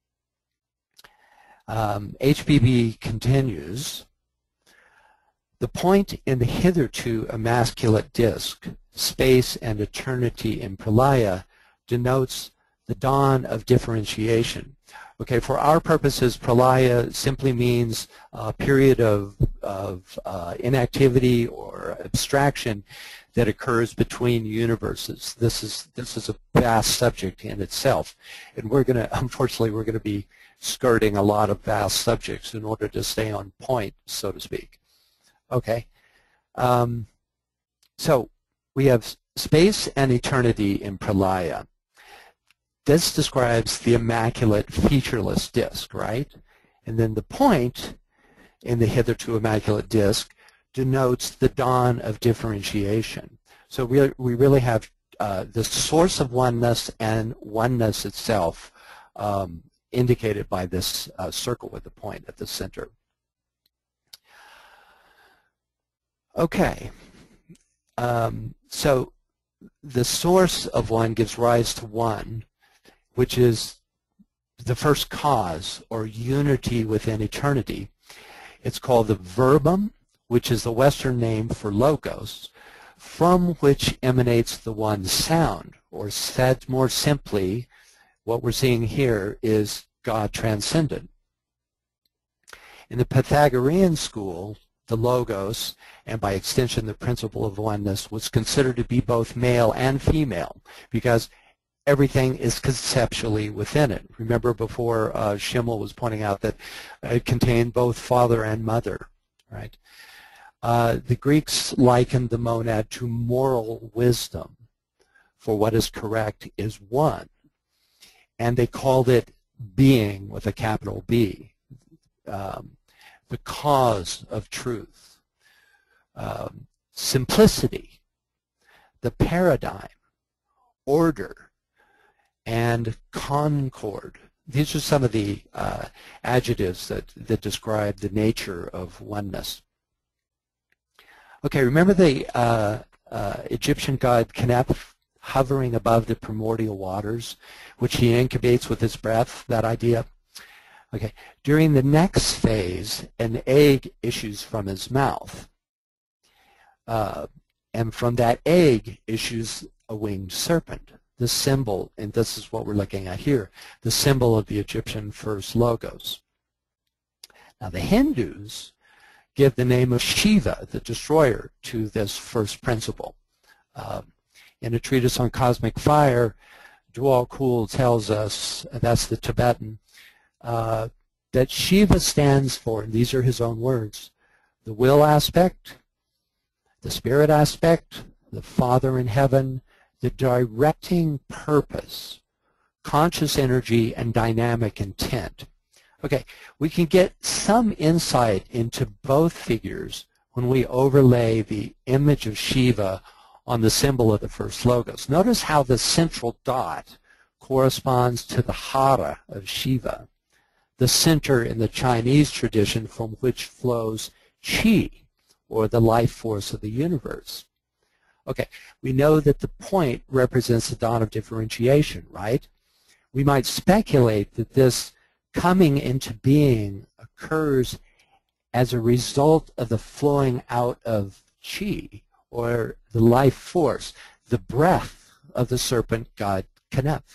Um, H B B continues, the point in the hitherto emasculate disk, space and eternity in pralaya, denotes the dawn of differentiation. Okay, for our purposes, pralaya simply means a period of, of uh, inactivity or abstraction that occurs between universes. This is this is a vast subject in itself, and we're going to, unfortunately, we're going to be skirting a lot of vast subjects in order to stay on point, so to speak. Okay, um, so we have space and eternity in pralaya. This describes the immaculate featureless disk, right? And then the point in the hitherto immaculate disk denotes the dawn of differentiation. So we, we really have uh, the source of oneness and oneness itself um, indicated by this uh, circle with the point at the center. Okay, um, so the source of one gives rise to one, which is the first cause or unity within eternity. It's called the verbum, which is the Western name for logos, from which emanates the one sound, or said more simply, what we're seeing here is God transcendent. In the Pythagorean school, the logos, and by extension the principle of oneness, was considered to be both male and female, because everything is conceptually within it. Remember before uh, Schimmel was pointing out that it contained both father and mother, right? Uh, the Greeks likened the monad to moral wisdom, for what is correct is one, and they called it being with a capital B, um, the cause of truth, um, simplicity, the paradigm, order, and concord. These are some of the uh, adjectives that, that describe the nature of oneness. Okay, remember the uh, uh, Egyptian god Kneph hovering above the primordial waters, which he incubates with his breath, that idea? Okay, during the next phase, an egg issues from his mouth. Uh, and from that egg issues a winged serpent, the symbol, and this is what we're looking at here, the symbol of the Egyptian first logos. Now the Hindus give the name of Shiva, the destroyer, to this first principle. Uh, in a treatise on cosmic fire, Dwal Khul tells us, that's the Tibetan, uh, that Shiva stands for, and these are his own words, the will aspect, the spirit aspect, the Father in heaven, the directing purpose, conscious energy, and dynamic intent. Okay, we can get some insight into both figures when we overlay the image of Shiva on the symbol of the first logos. Notice how the central dot corresponds to the hara of Shiva, the center in the Chinese tradition from which flows qi, or the life force of the universe. Okay, we know that the point represents the dawn of differentiation, right? We might speculate that this coming into being occurs as a result of the flowing out of qi, or the life force, the breath of the serpent god Kneph.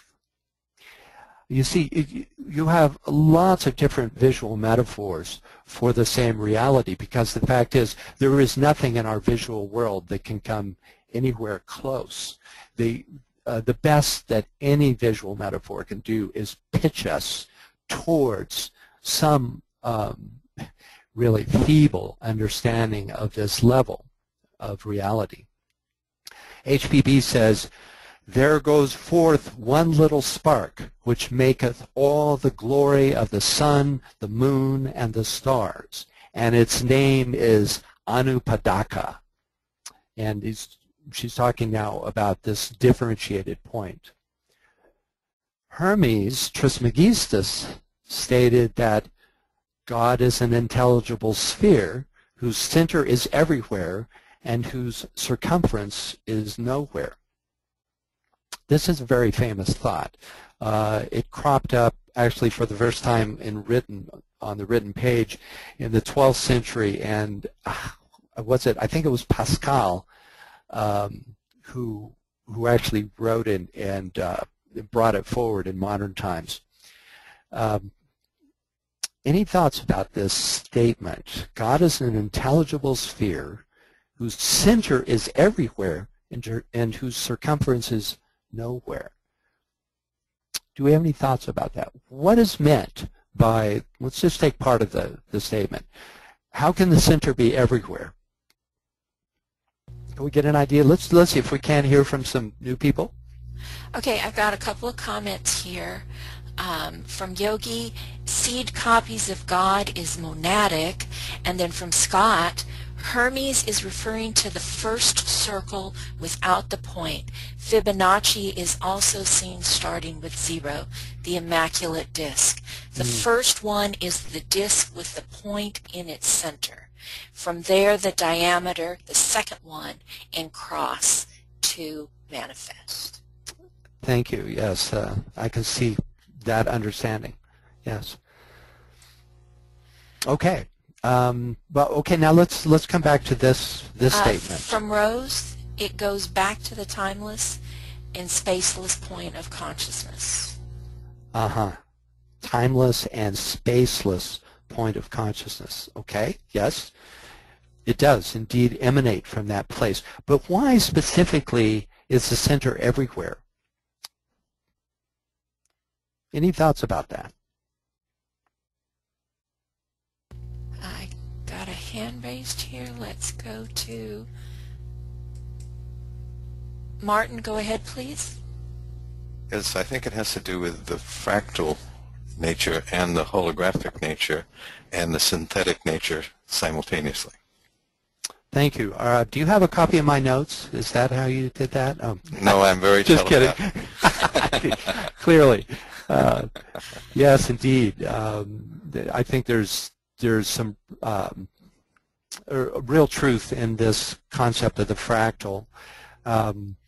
You see, you have lots of different visual metaphors for the same reality, because the fact is there is nothing in our visual world that can come anywhere close. The, uh, the best that any visual metaphor can do is pitch us towards some um, really feeble understanding of this level of reality. H P B says, there goes forth one little spark, which maketh all the glory of the sun, the moon, and the stars. And its name is Anupadaka. And he's, she's talking now about this differentiated point. Hermes Trismegistus stated that God is an intelligible sphere whose center is everywhere and whose circumference is nowhere. This is a very famous thought. Uh, it cropped up actually for the first time in written on the written page in the twelfth century, and uh, what's it? I think it was Pascal um, who who actually wrote it and uh, brought it forward in modern times. Um, any thoughts about this statement? God is an intelligible sphere whose center is everywhere and, and whose circumference is nowhere. Do we have any thoughts about that? What is meant by, let's just take part of the, the statement. How can the center be everywhere? Can we get an idea? Let's, let's see if we can hear from some new people. Okay, I've got a couple of comments here. Um, from Yogi, seed copies of God is monadic, and then from Scott, Hermes is referring to the first circle without the point. Fibonacci is also seen starting with zero, the immaculate disk. The mm. first one is the disk with the point in its center. From there, the diameter, the second one, and cross to manifest. Thank you. Yes, uh, I can see that understanding. Yes. Okay. Um, but okay, now let's let's come back to this this uh, statement. From Rose, it goes back to the timeless and spaceless point of consciousness. Uh huh. Timeless and spaceless point of consciousness. Okay. Yes. It does indeed emanate from that place. But why specifically is the center everywhere? Any thoughts about that? I got a hand raised here. Let's go to Martin. Go ahead, please. Yes, I think it has to do with the fractal nature and the holographic nature and the synthetic nature simultaneously. Thank you. Uh, do you have a copy of my notes? Is that how you did that? Oh. No, I'm very just kidding. Clearly. Uh, yes, indeed. Um, I think there's there's some um, a real truth in this concept of the fractal. Um,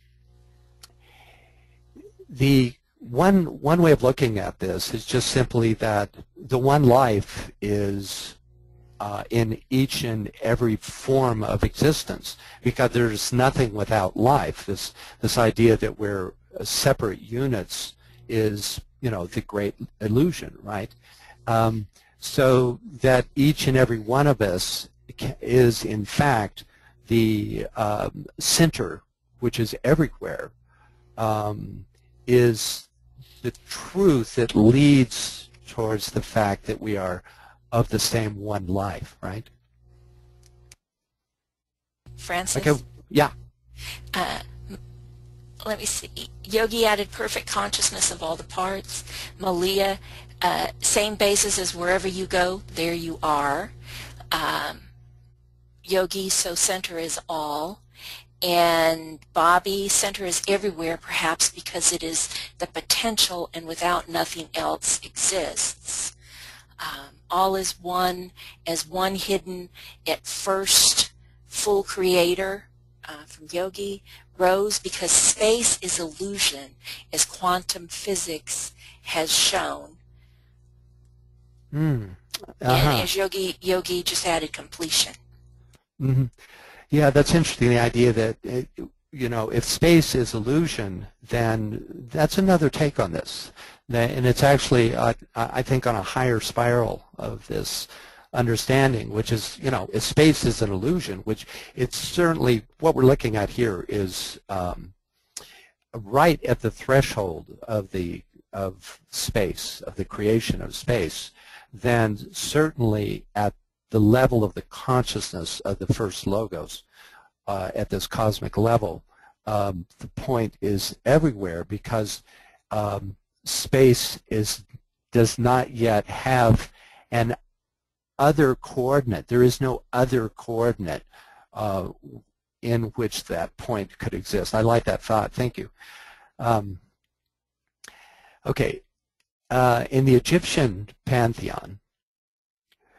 the one one way of looking at this is just simply that the one life is uh, in each and every form of existence, because there's nothing without life. This this idea that we're separate units is, you know, the great illusion, right? Um, so that each and every one of us is, in fact, the um, center, which is everywhere, um, is the truth that leads towards the fact that we are of the same one life, right? Francis? Okay, yeah. Uh, let me see. Yogi added perfect consciousness of all the parts. Malia, uh, same basis as wherever you go, there you are. Um, Yogi, so center is all. And Bobby, center is everywhere, perhaps because it is the potential and without nothing else exists. Um, all is one, as one hidden at first full creator, uh, from Yogi. Rose, because space is illusion, as quantum physics has shown. Mm. Uh-huh. And as Yogi, Yogi just added completion. Mm-hmm. Yeah, that's interesting, the idea that, it, you know, if space is illusion, then that's another take on this. And it's actually, uh, I think, on a higher spiral of this understanding, which is, you know, if space is an illusion, which it's certainly, what we're looking at here is um, right at the threshold of the of space, of the creation of space, then certainly at the level of the consciousness of the first logos, uh, at this cosmic level, um, the point is everywhere, because um, space is does not yet have an other coordinate. There is no other coordinate uh, in which that point could exist. I like that thought. Thank you. Um, okay. Uh, in the Egyptian pantheon,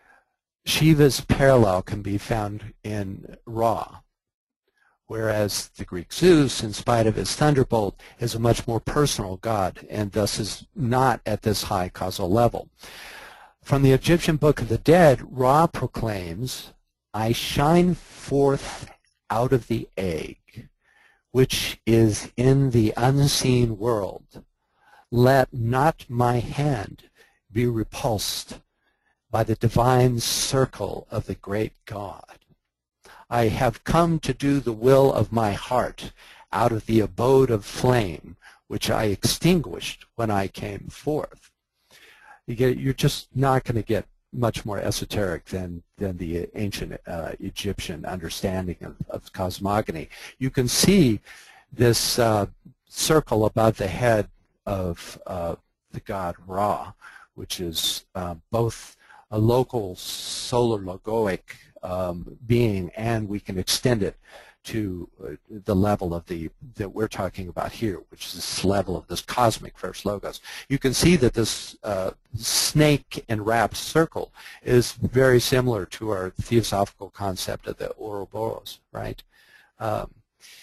Shiva's parallel can be found in Ra, whereas the Greek Zeus, in spite of his thunderbolt, is a much more personal god and thus is not at this high causal level. From the Egyptian Book of the Dead, Ra proclaims, "I shine forth out of the egg, which is in the unseen world. Let not my hand be repulsed by the divine circle of the great God. I have come to do the will of my heart out of the abode of flame, which I extinguished when I came forth." You get, you're just not going to get much more esoteric than, than the ancient uh, Egyptian understanding of, of cosmogony. You can see this uh, circle above the head of uh, the god Ra, which is uh, both a local solar logoic um, being, and we can extend it to uh, the level of the that we're talking about here, which is this level of this cosmic first logos. You can see that this uh, snake enwrapped circle is very similar to our theosophical concept of the Ouroboros, right? Um,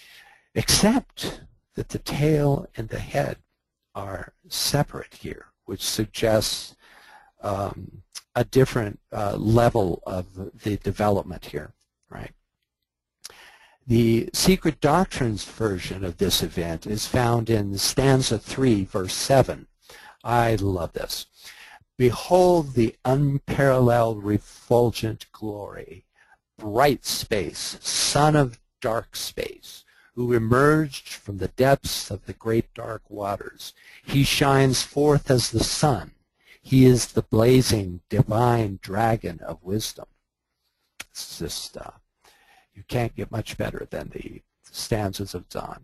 except that the tail and the head are separate here, which suggests um, a different uh, level of the development here, right? The Secret Doctrines version of this event is found in stanza three, verse seven. I love this. "Behold the unparalleled refulgent glory, bright space, son of dark space, who emerged from the depths of the great dark waters. He shines forth as the sun. He is the blazing divine dragon of wisdom." It's just, uh, you can't get much better than the stanzas of Zahn.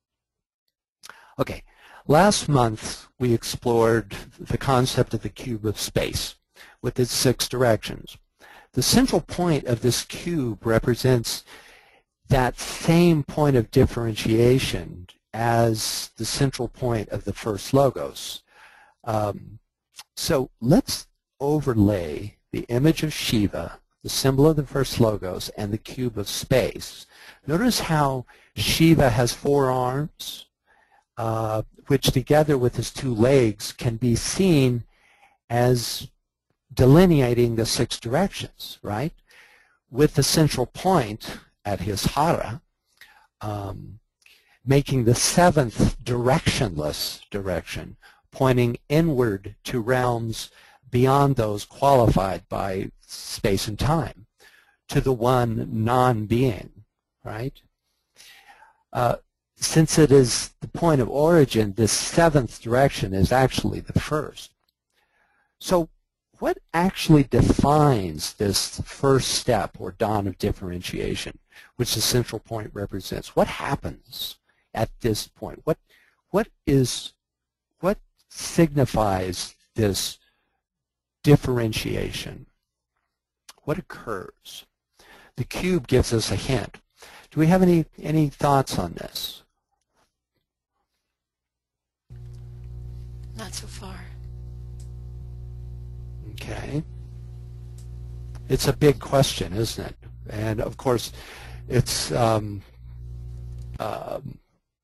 Okay, last month we explored the concept of the cube of space with its six directions. The central point of this cube represents that same point of differentiation as the central point of the first logos. Um, so let's overlay the image of Shiva, the symbol of the first logos, and the cube of space. Notice how Shiva has four arms, uh, which together with his two legs can be seen as delineating the six directions, right? With the central point at his hara, um, making the seventh directionless direction, pointing inward to realms beyond those qualified by space and time, to the one non-being, right? Uh, since it is the point of origin, this seventh direction is actually the first. So what actually defines this first step or dawn of differentiation, which the central point represents? What happens at this point? What, what is, what signifies this differentiation? What occurs? The cube gives us a hint. Do we have any, any thoughts on this? Not so far. Okay. It's a big question, isn't it? And of course, it's um, um,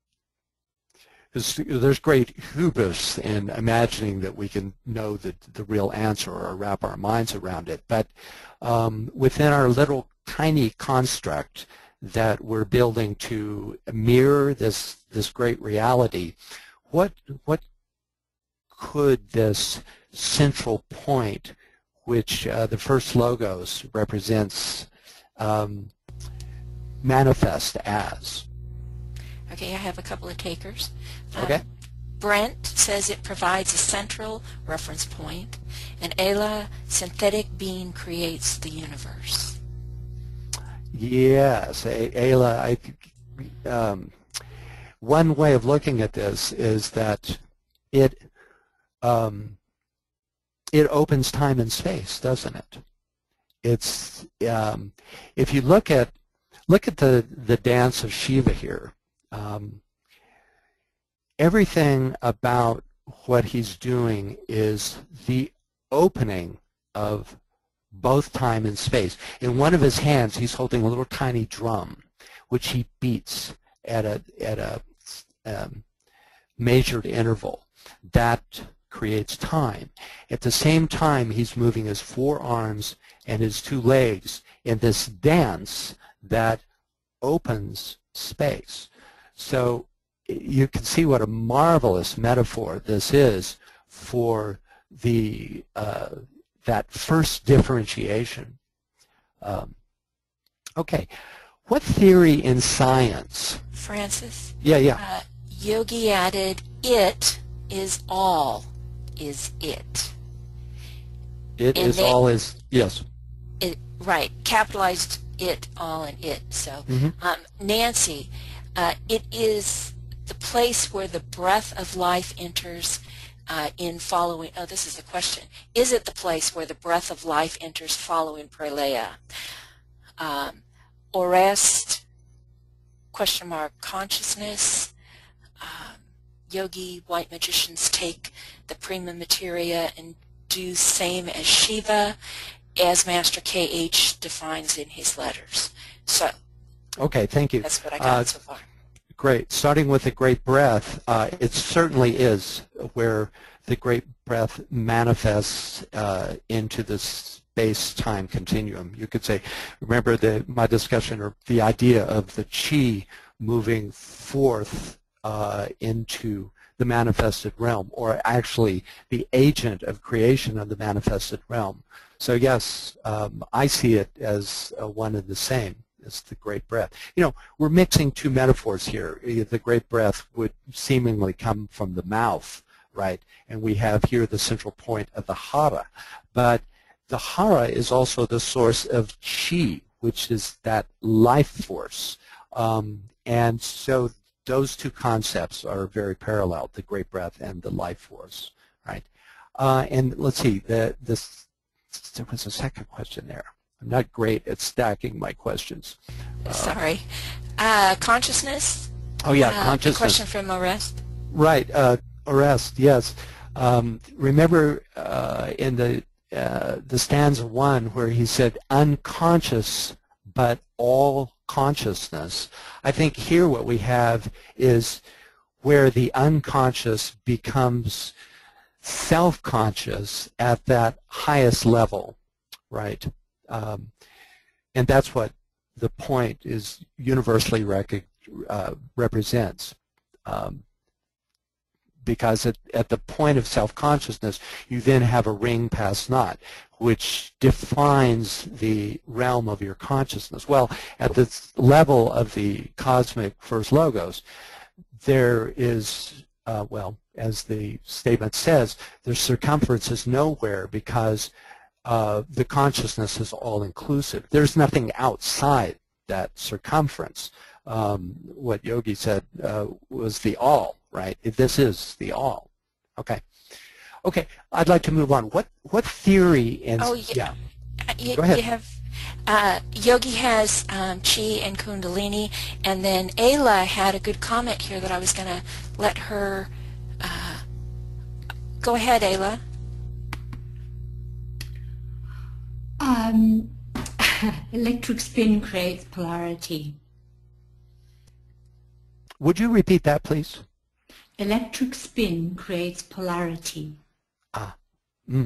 there's great hubris in imagining that we can know the, the real answer or wrap our minds around it. But um, within our little tiny construct that we're building to mirror this this great reality, what what could this central point, which uh, the first logos represents, um, manifest as? Okay, I have a couple of takers. Okay. Uh, Brent says it provides a central reference point, and Ayla, synthetic being creates the universe. Yes, Ayla, I, um, one way of looking at this is that it um, it opens time and space, doesn't it? It's um, if you look at look at the the dance of Shiva here. Um, everything about what he's doing is the opening of both time and space. In one of his hands, he's holding a little tiny drum, which he beats at a, at a um, measured interval. That creates time. At the same time, he's moving his forearms and his two legs in this dance that opens space. So you can see what a marvelous metaphor this is for the uh, that first differentiation. Um, okay, what theory in science? Francis? Yeah, yeah. Uh, Yogi added, it is all is it. It and is they, all is, yes. It, right, capitalized it, all, and it. So, Mm-hmm. um, Nancy, uh, it is the place where the breath of life enters uh, in following, oh, this is the question. Is it the place where the breath of life enters following pralaya? Um, Orest, question mark, consciousness. Um, Yogi, white magicians take the prima materia and do same as Shiva, as Master K H defines in his letters. So, okay, thank you. That's what I got uh, so far. Great. Starting with the great breath, uh, it certainly is where the great breath manifests uh, into the space-time continuum. You could say, remember the, my discussion or the idea of the chi moving forth uh, into the manifested realm, or actually the agent of creation of the manifested realm. So yes, um, I see it as uh, one and the same. It's the great breath. You know, we're mixing two metaphors here. The great breath would seemingly come from the mouth, right? And we have here the central point of the hara. But the hara is also the source of chi, which is that life force. Um, and so those two concepts are very parallel, the great breath and the life force, right? Uh, and let's see, the, this, there was a second question there. I'm not great at stacking my questions. Uh, Sorry. Uh, consciousness? Oh, yeah, uh, consciousness. Question from Orest. Right, uh, Orest, yes. Um, remember uh, in the, uh, the stanza one where he said, unconscious but all consciousness. I think here what we have is where the unconscious becomes self-conscious at that highest level, right? Um, and that's what the point is universally rec uh, represents. Um, because at, at the point of self-consciousness, you then have a ring past naught, which defines the realm of your consciousness. Well, at the level of the cosmic first logos, there is, uh, well, as the statement says, the circumference is nowhere because uh, the consciousness is all-inclusive. There's nothing outside that circumference. Um, what Yogi said uh, was the all, right? This is the all. Okay. Okay, I'd like to move on. What what theory in Oh, yeah. yeah. You, Go ahead. you have uh, Yogi has um, Chi and Kundalini, and then Ayla had a good comment here that I was going to let her uh, go ahead, Ayla. Um, electric spin creates polarity. Would you repeat that, please? Electric spin creates polarity. Ah, mm.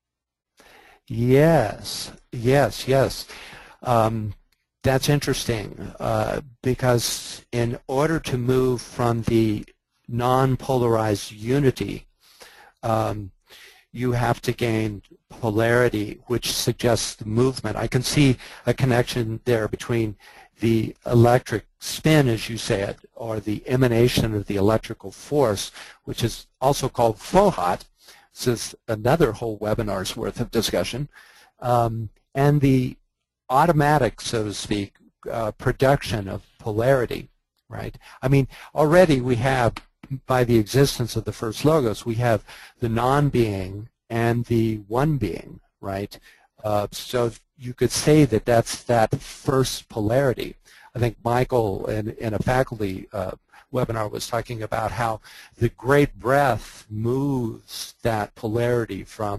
Yes, yes, yes. Um, that's interesting uh, because in order to move from the non-polarized unity, um, you have to gain polarity, which suggests the movement. I can see a connection there between the electric spin, as you say it, or the emanation of the electrical force, which is also called Fohat. This is another whole webinar's worth of discussion. Um, and the automatic, so to speak, uh, production of polarity, right? I mean, already we have, by the existence of the first logos, we have the non-being and the one being, right? Uh, so you could say that that's that first polarity. I think Michael in, in a faculty uh, webinar was talking about how the great breath moves that polarity from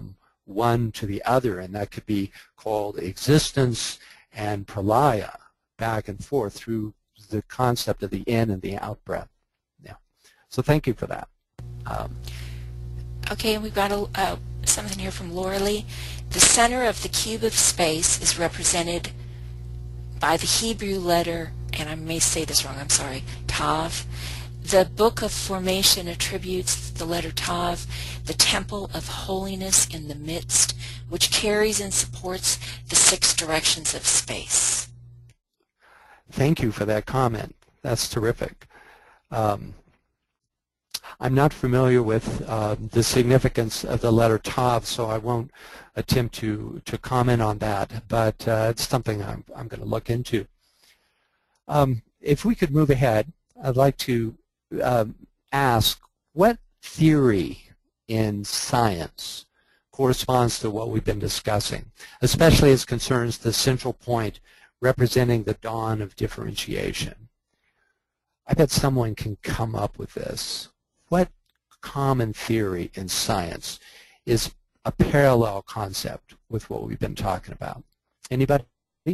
one to the other, and that could be called existence and pralaya, back and forth through the concept of the in and the out breath. Yeah. So thank you for that. Um, Okay, and we've got a, uh, something here from Laura Lee. The center of the cube of space is represented by the Hebrew letter, and I may say this wrong, I'm sorry, Tav. The Book of Formation attributes the letter Tav, the temple of holiness in the midst, which carries and supports the six directions of space. Thank you for that comment. That's terrific. Um, I'm not familiar with uh, the significance of the letter Tav, so I won't attempt to, to comment on that, but uh, it's something I'm, I'm going to look into. Um, if we could move ahead, I'd like to uh, ask what theory in science corresponds to what we've been discussing, especially as concerns the central point representing the dawn of differentiation. I bet someone can come up with this. What common theory in science is a parallel concept with what we've been talking about? Anybody?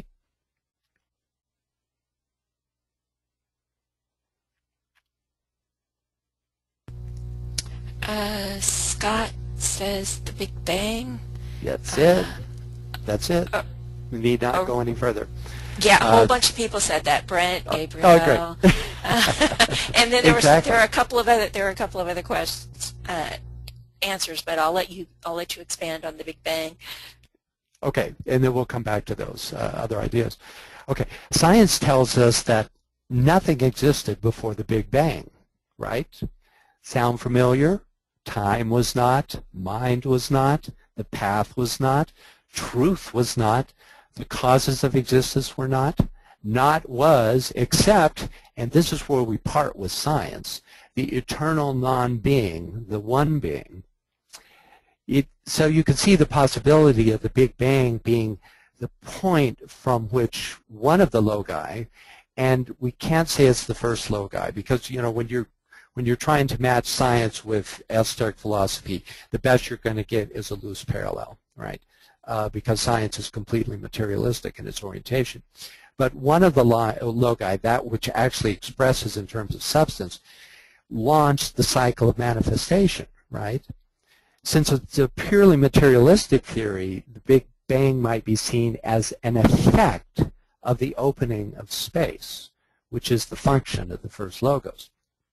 Uh, Scott says the Big Bang. That's uh, it. That's it. Uh, we need not uh, go any further. Yeah, a whole Uh, bunch of people said that. Brent, oh, Gabriel, oh, great. and then there Exactly. were there are a couple of other there are a couple of other questions uh, answers, but I'll let you I'll let you expand on the Big Bang. Okay, and then we'll come back to those uh, other ideas. Okay, science tells us that nothing existed before the Big Bang, right? Sound familiar? Time was not, mind was not, the path was not, truth was not, the causes of existence were not, not was, except, and this is where we part with science, the eternal non-being, the one being. It, so you can see the possibility of the Big Bang being the point from which one of the loci, and we can't say it's the first loci, because you know when you're when you're trying to match science with esoteric philosophy, the best you're going to get is a loose parallel, right? Uh, because science is completely materialistic in its orientation. But one of the loci, that which actually expresses in terms of substance, launched the cycle of manifestation, right? Since it's a purely materialistic theory, the Big Bang might be seen as an effect of the opening of space, which is the function of the first logos.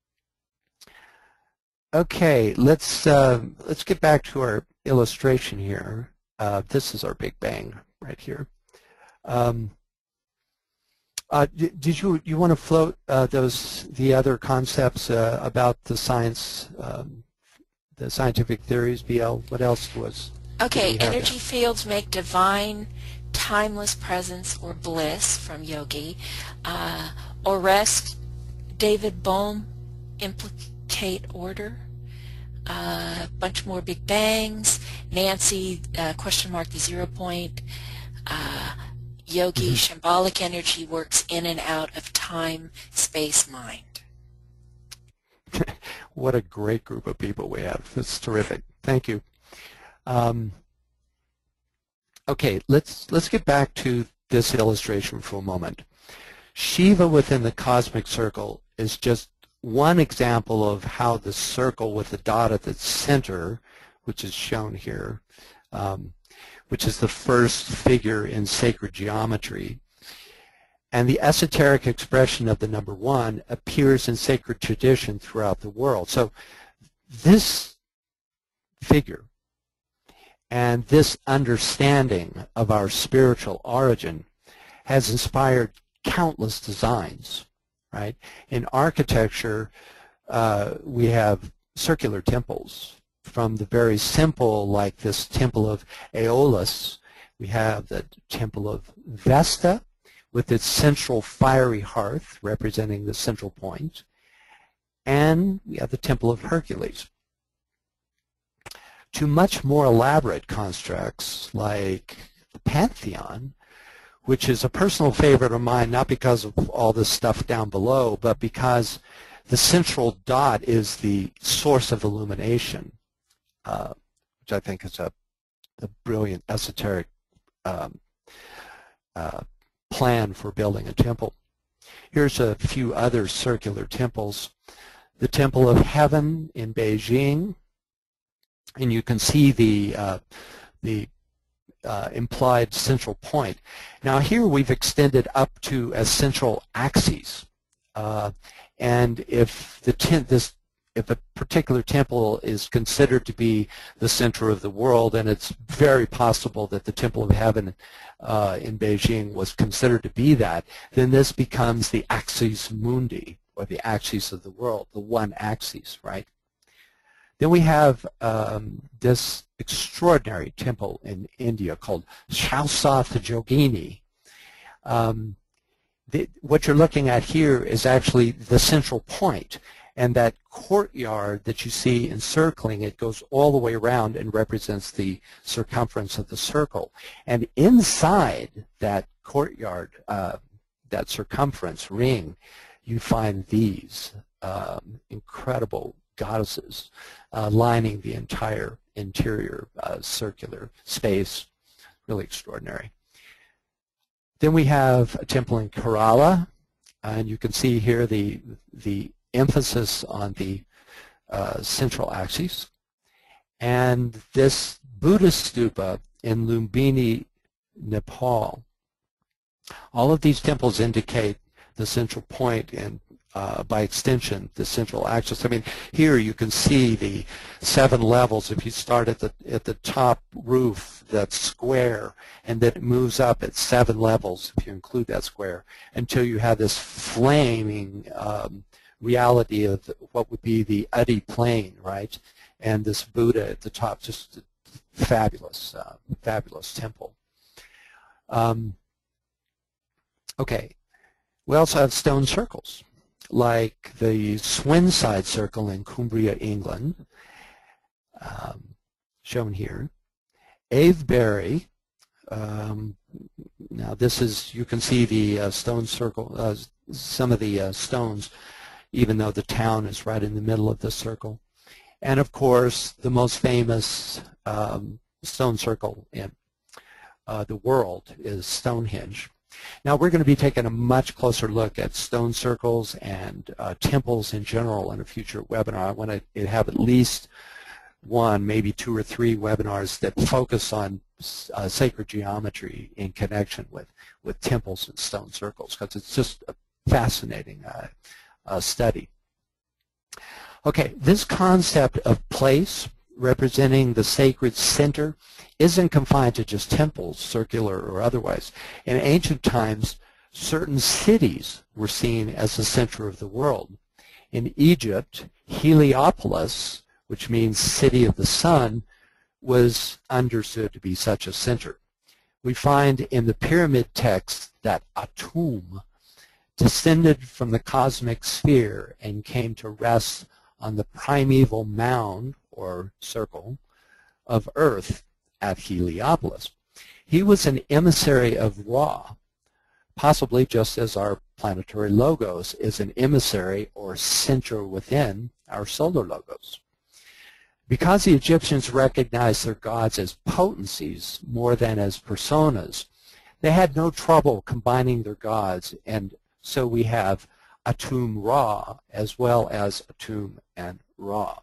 Okay, let's uh, let's get back to our illustration here. Uh, this is our Big Bang right here. Um, uh, did you you want to float uh, those the other concepts uh, about the science, um, the scientific theories, B L? What else was? Okay, there? energy fields make divine, timeless presence or bliss from Yogi. Uh, or rest, David Bohm, implicate order. A uh, bunch more Big Bangs. Nancy, uh, question mark the zero point. Uh, Yogi, Mm-hmm. shambolic energy works in and out of time, space, mind. What a great group of people we have. It's terrific. Thank you. Um, okay, let's let's get back to this illustration for a moment. Shiva within the cosmic circle is just one example of how the circle with the dot at the center, which is shown here, um, which is the first figure in sacred geometry, and the esoteric expression of the number one appears in sacred tradition throughout the world. So this figure and this understanding of our spiritual origin has inspired countless designs, right? In architecture, uh, we have circular temples, from the very simple, like this temple of Aeolus. We have the temple of Vesta with its central fiery hearth representing the central point, and we have the temple of Hercules. To much more elaborate constructs like the Pantheon, which is a personal favorite of mine, not because of all this stuff down below, but because the central dot is the source of illumination, uh, which I think is a the brilliant esoteric um, uh, plan for building a temple. Here's a few other circular temples. The Temple of Heaven in Beijing, and you can see the uh, the uh, implied central point. Now here we've extended up to a central axis, uh, and if the this if a particular temple is considered to be the center of the world, and it's very possible that the Temple of Heaven uh, in Beijing was considered to be that, then this becomes the axis mundi, or the axis of the world, the one axis, right? Then we have um, this extraordinary temple in India called Chausath Jogini. Um, the, what you're looking at here is actually the central point, and that courtyard that you see encircling it goes all the way around and represents the circumference of the circle. And inside that courtyard, uh, that circumference ring, you find these um, incredible goddesses uh, lining the entire interior uh, circular space. Really extraordinary. Then we have a temple in Kerala, and you can see here the the emphasis on the uh, central axis. And this Buddhist stupa in Lumbini, Nepal. All of these temples indicate the central point and uh, by extension the central axis. I mean, here you can see the seven levels. If you start at the at the top roof, that's square, and then it moves up at seven levels if you include that square, until you have this flaming um, reality of what would be the Adi plane, right? And this Buddha at the top, just a fabulous, uh, fabulous temple. Um, okay, we also have stone circles, like the Swinside Circle in Cumbria, England, um, shown here. Avebury, um, now this is, you can see the uh, stone circle, uh, some of the uh, stones, even though the town is right in the middle of the circle. And of course, the most famous um, stone circle in uh, the world is Stonehenge. Now we're going to be taking a much closer look at stone circles and uh, temples in general in a future webinar. I want to have at least one, maybe two or three webinars that focus on uh, sacred geometry in connection with, with temples and stone circles, because it's just a fascinating uh, uh, study. Okay, this concept of place representing the sacred center isn't confined to just temples, circular or otherwise. In ancient times, certain cities were seen as the center of the world. In Egypt, Heliopolis, which means city of the sun, was understood to be such a center. We find in the pyramid text that Atum descended from the cosmic sphere and came to rest on the primeval mound, or circle, of Earth at Heliopolis. He was an emissary of Ra, possibly just as our planetary logos is an emissary or center within our solar logos. Because the Egyptians recognized their gods as potencies more than as personas, they had no trouble combining their gods, and so we have Atum Ra as well as Atum and Ra.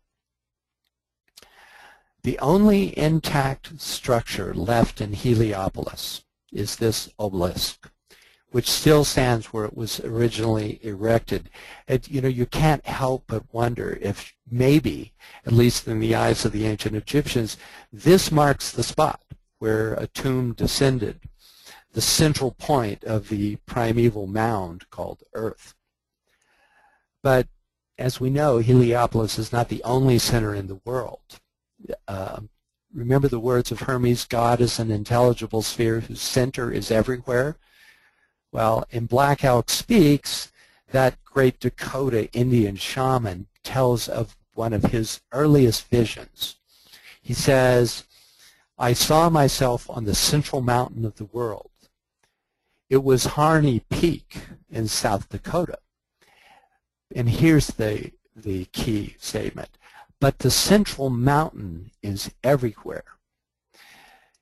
The only intact structure left in Heliopolis is this obelisk, which still stands where it was originally erected. It, you know, you can't help but wonder if maybe, at least in the eyes of the ancient Egyptians, this marks the spot where Atum descended, the central point of the primeval mound called Earth. But as we know, Heliopolis is not the only center in the world. Uh, remember the words of Hermes, God is an intelligible sphere whose center is everywhere? Well, in Black Elk Speaks, that great Dakota Indian shaman tells of one of his earliest visions. He says, I saw myself on the central mountain of the world. It was Harney Peak in South Dakota. And here's the, the key statement. But the central mountain is everywhere.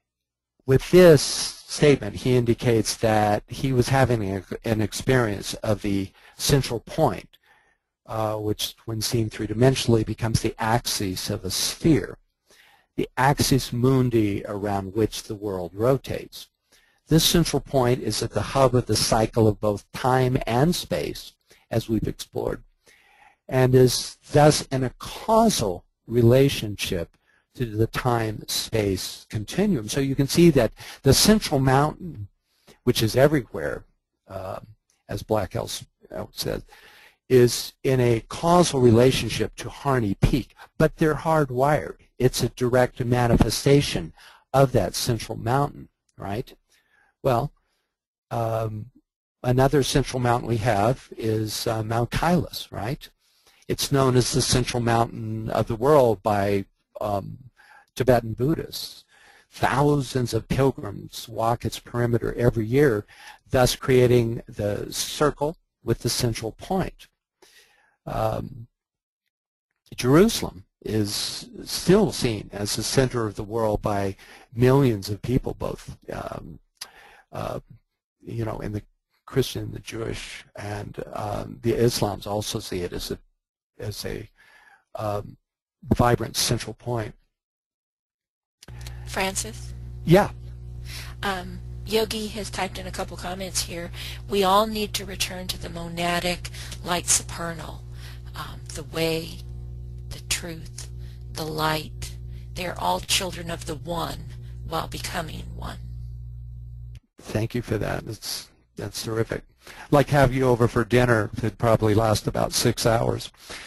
with this statement, he indicates that he was having a, an experience of the central point, uh, which, when seen three-dimensionally, becomes the axis of a sphere, the axis mundi around which the world rotates. This central point is at the hub of the cycle of both time and space, as we've explored, and is thus in a causal relationship to the time-space continuum. So you can see that the central mountain, which is everywhere, uh, as Black Elk said, is in a causal relationship to Harney Peak, but they're hardwired. It's a direct manifestation of that central mountain, right? Well, um, another central mountain we have is uh, Mount Kailas, right? It's known as the central mountain of the world by um, Tibetan Buddhists. Thousands of pilgrims walk its perimeter every year, thus creating the circle with the central point. Um, Jerusalem is still seen as the center of the world by millions of people, both um, uh, you know, in the Christian, the Jewish, and um, the Islams also see it as a as a um, vibrant central point. Francis? Yeah. Um, Yogi has typed in a couple comments here. We all need to return to the monadic light supernal, um, the way, the truth, the light. They are all children of the one while becoming one. Thank you for that. That's, that's terrific. Like have you over for dinner. It'd probably last about six hours.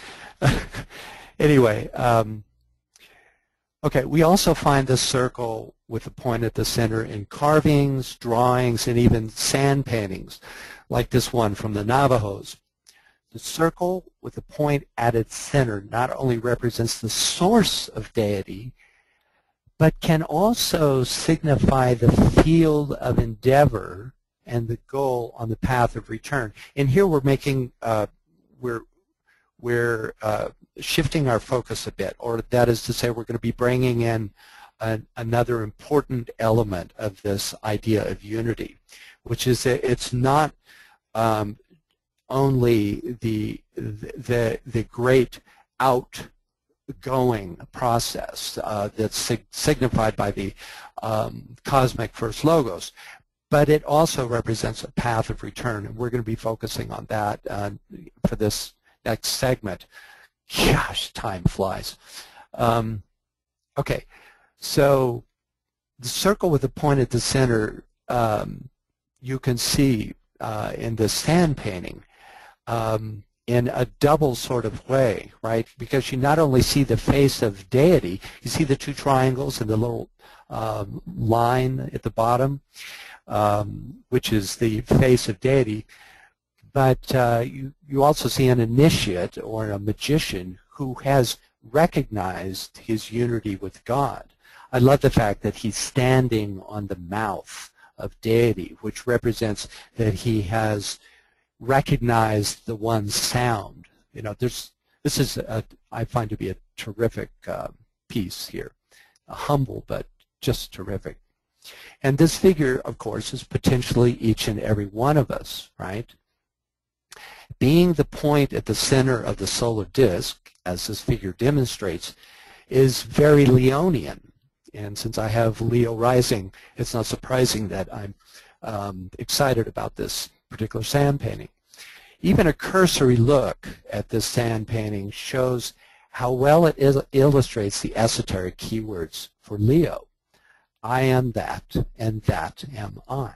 Anyway, um, okay, we also find this circle with the point at the center in carvings, drawings, and even sand paintings, like this one from the Navajos. The circle with the point at its center not only represents the source of deity, but can also signify the field of endeavor and the goal on the path of return. And here we're making, uh, we're, we're uh, shifting our focus a bit, or that is to say we're going to be bringing in an, another important element of this idea of unity, which is that it's not um, only the, the, the great outgoing process uh, that's sig signified by the um, cosmic first logos, but it also represents a path of return, and we're going to be focusing on that uh, for this next segment. Gosh, time flies. Um, okay, so the circle with the point at the center, um, you can see uh, in the sand painting um, in a double sort of way, right? Because you not only see the face of deity, you see the two triangles and the little um, line at the bottom, um, which is the face of deity, but uh, you, you also see an initiate or a magician who has recognized his unity with God. I love the fact that he's standing on the mouth of deity, which represents that he has recognized the one sound. You know, there's, this is, a, I find to be a terrific uh, piece here. A humble, but just terrific. And this figure, of course, is potentially each and every one of us, right? Being the point at the center of the solar disk, as this figure demonstrates, is very Leonian. And since I have Leo rising, it's not surprising that I'm um, excited about this particular sand painting. Even a cursory look at this sand painting shows how well it is, illustrates the esoteric keywords for Leo. I am that, and that am I.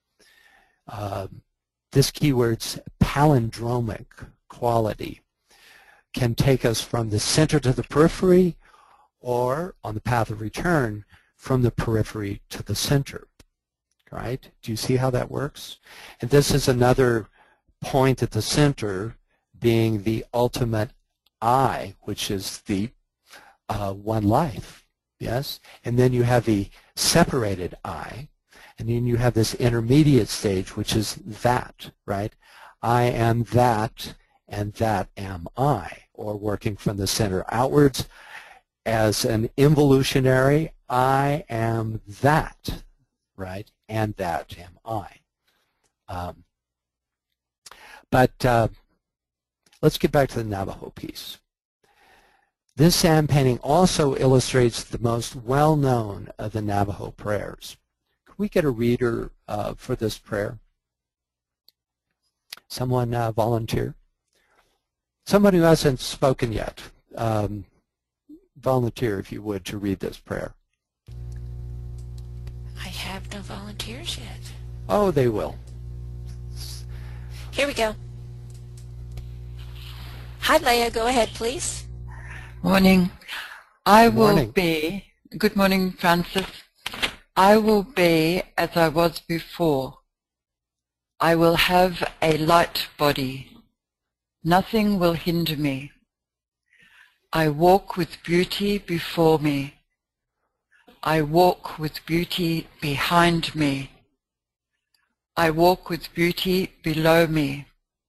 Um, this keyword's palindromic quality can take us from the center to the periphery, or on the path of return, from the periphery to the center. Right? Do you see how that works? And this is another point at the center being the ultimate I, which is the uh, one life. Yes? And then you have the separated I, and then you have this intermediate stage, which is that, right? I am that, and that am I, or working from the center outwards. As an involutionary, I am that. right? And that am I. Um, but uh, let's get back to the Navajo piece. This sand painting also illustrates the most well-known of the Navajo prayers. Could we get a reader uh, for this prayer? Someone uh, volunteer? Someone who hasn't spoken yet. Um, volunteer, if you would, to read this prayer. I have no volunteers yet. Oh, they will. Here we go. Hi, Leah. Go ahead, please. Morning. I Good morning. will be, good morning, Francis. I will be as I was before. I will have a light body. Nothing will hinder me. I walk with beauty before me. I walk with beauty behind me. I walk with beauty below me.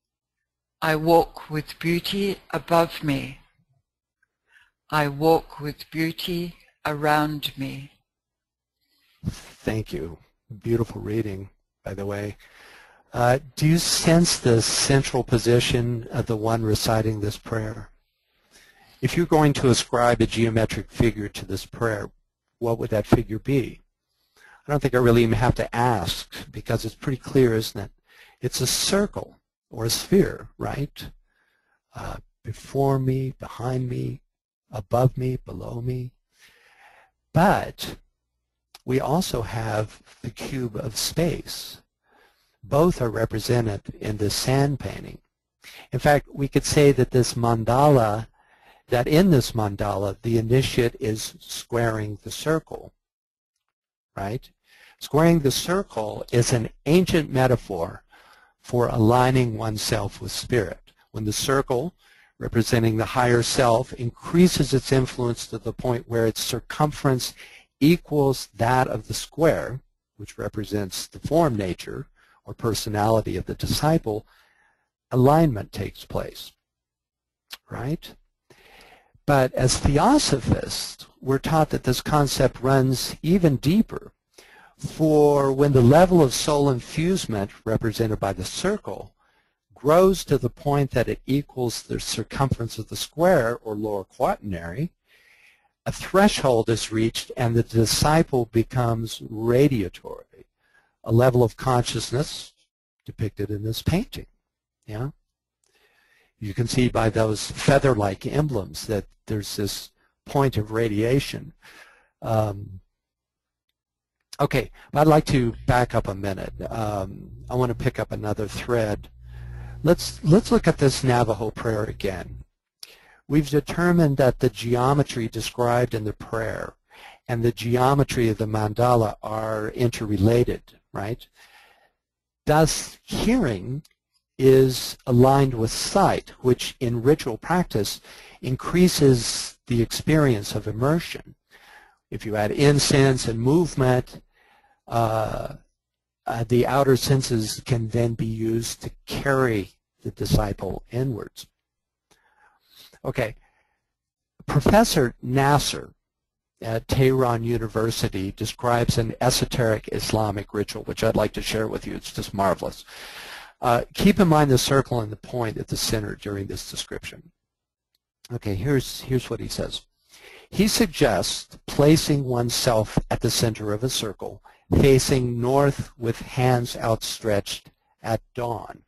I walk with beauty above me. I walk with beauty around me. Thank you. Beautiful reading, by the way. Uh, do you sense the central position of the one reciting this prayer? If you're going to ascribe a geometric figure to this prayer, what would that figure be? I don't think I really even have to ask, because it's pretty clear, isn't it? It's a circle or a sphere, right? Uh, before me, behind me, above me, below me. But we also have the cube of space. Both are represented in this sand painting. In fact, we could say that this mandala, that in this mandala, the initiate is squaring the circle, right? Squaring the circle is an ancient metaphor for aligning oneself with spirit. When the circle, representing the higher self, increases its influence to the point where its circumference equals that of the square, which represents the form nature or personality of the disciple, alignment takes place, right? But as theosophists, we're taught that this concept runs even deeper. For when the level of soul infusement, represented by the circle, grows to the point that it equals the circumference of the square, or lower quaternary, a threshold is reached and the disciple becomes radiatory, a level of consciousness depicted in this painting. Yeah? You can see by those feather-like emblems that there's this point of radiation. Um, okay, I'd like to back up a minute. Um, I want to pick up another thread. Let's, let's look at this Navajo prayer again. We've determined that the geometry described in the prayer and the geometry of the mandala are interrelated, right? Thus, hearing is aligned with sight, which in ritual practice increases the experience of immersion. If you add incense and movement, uh, uh, the outer senses can then be used to carry the disciple inwards. Okay, Professor Nasser at Tehran University describes an esoteric Islamic ritual, which I'd like to share with you. It's just marvelous. Uh, keep in mind the circle and the point at the center during this description. Okay, here's, here's what he says. He suggests placing oneself at the center of a circle, facing north with hands outstretched at dawn.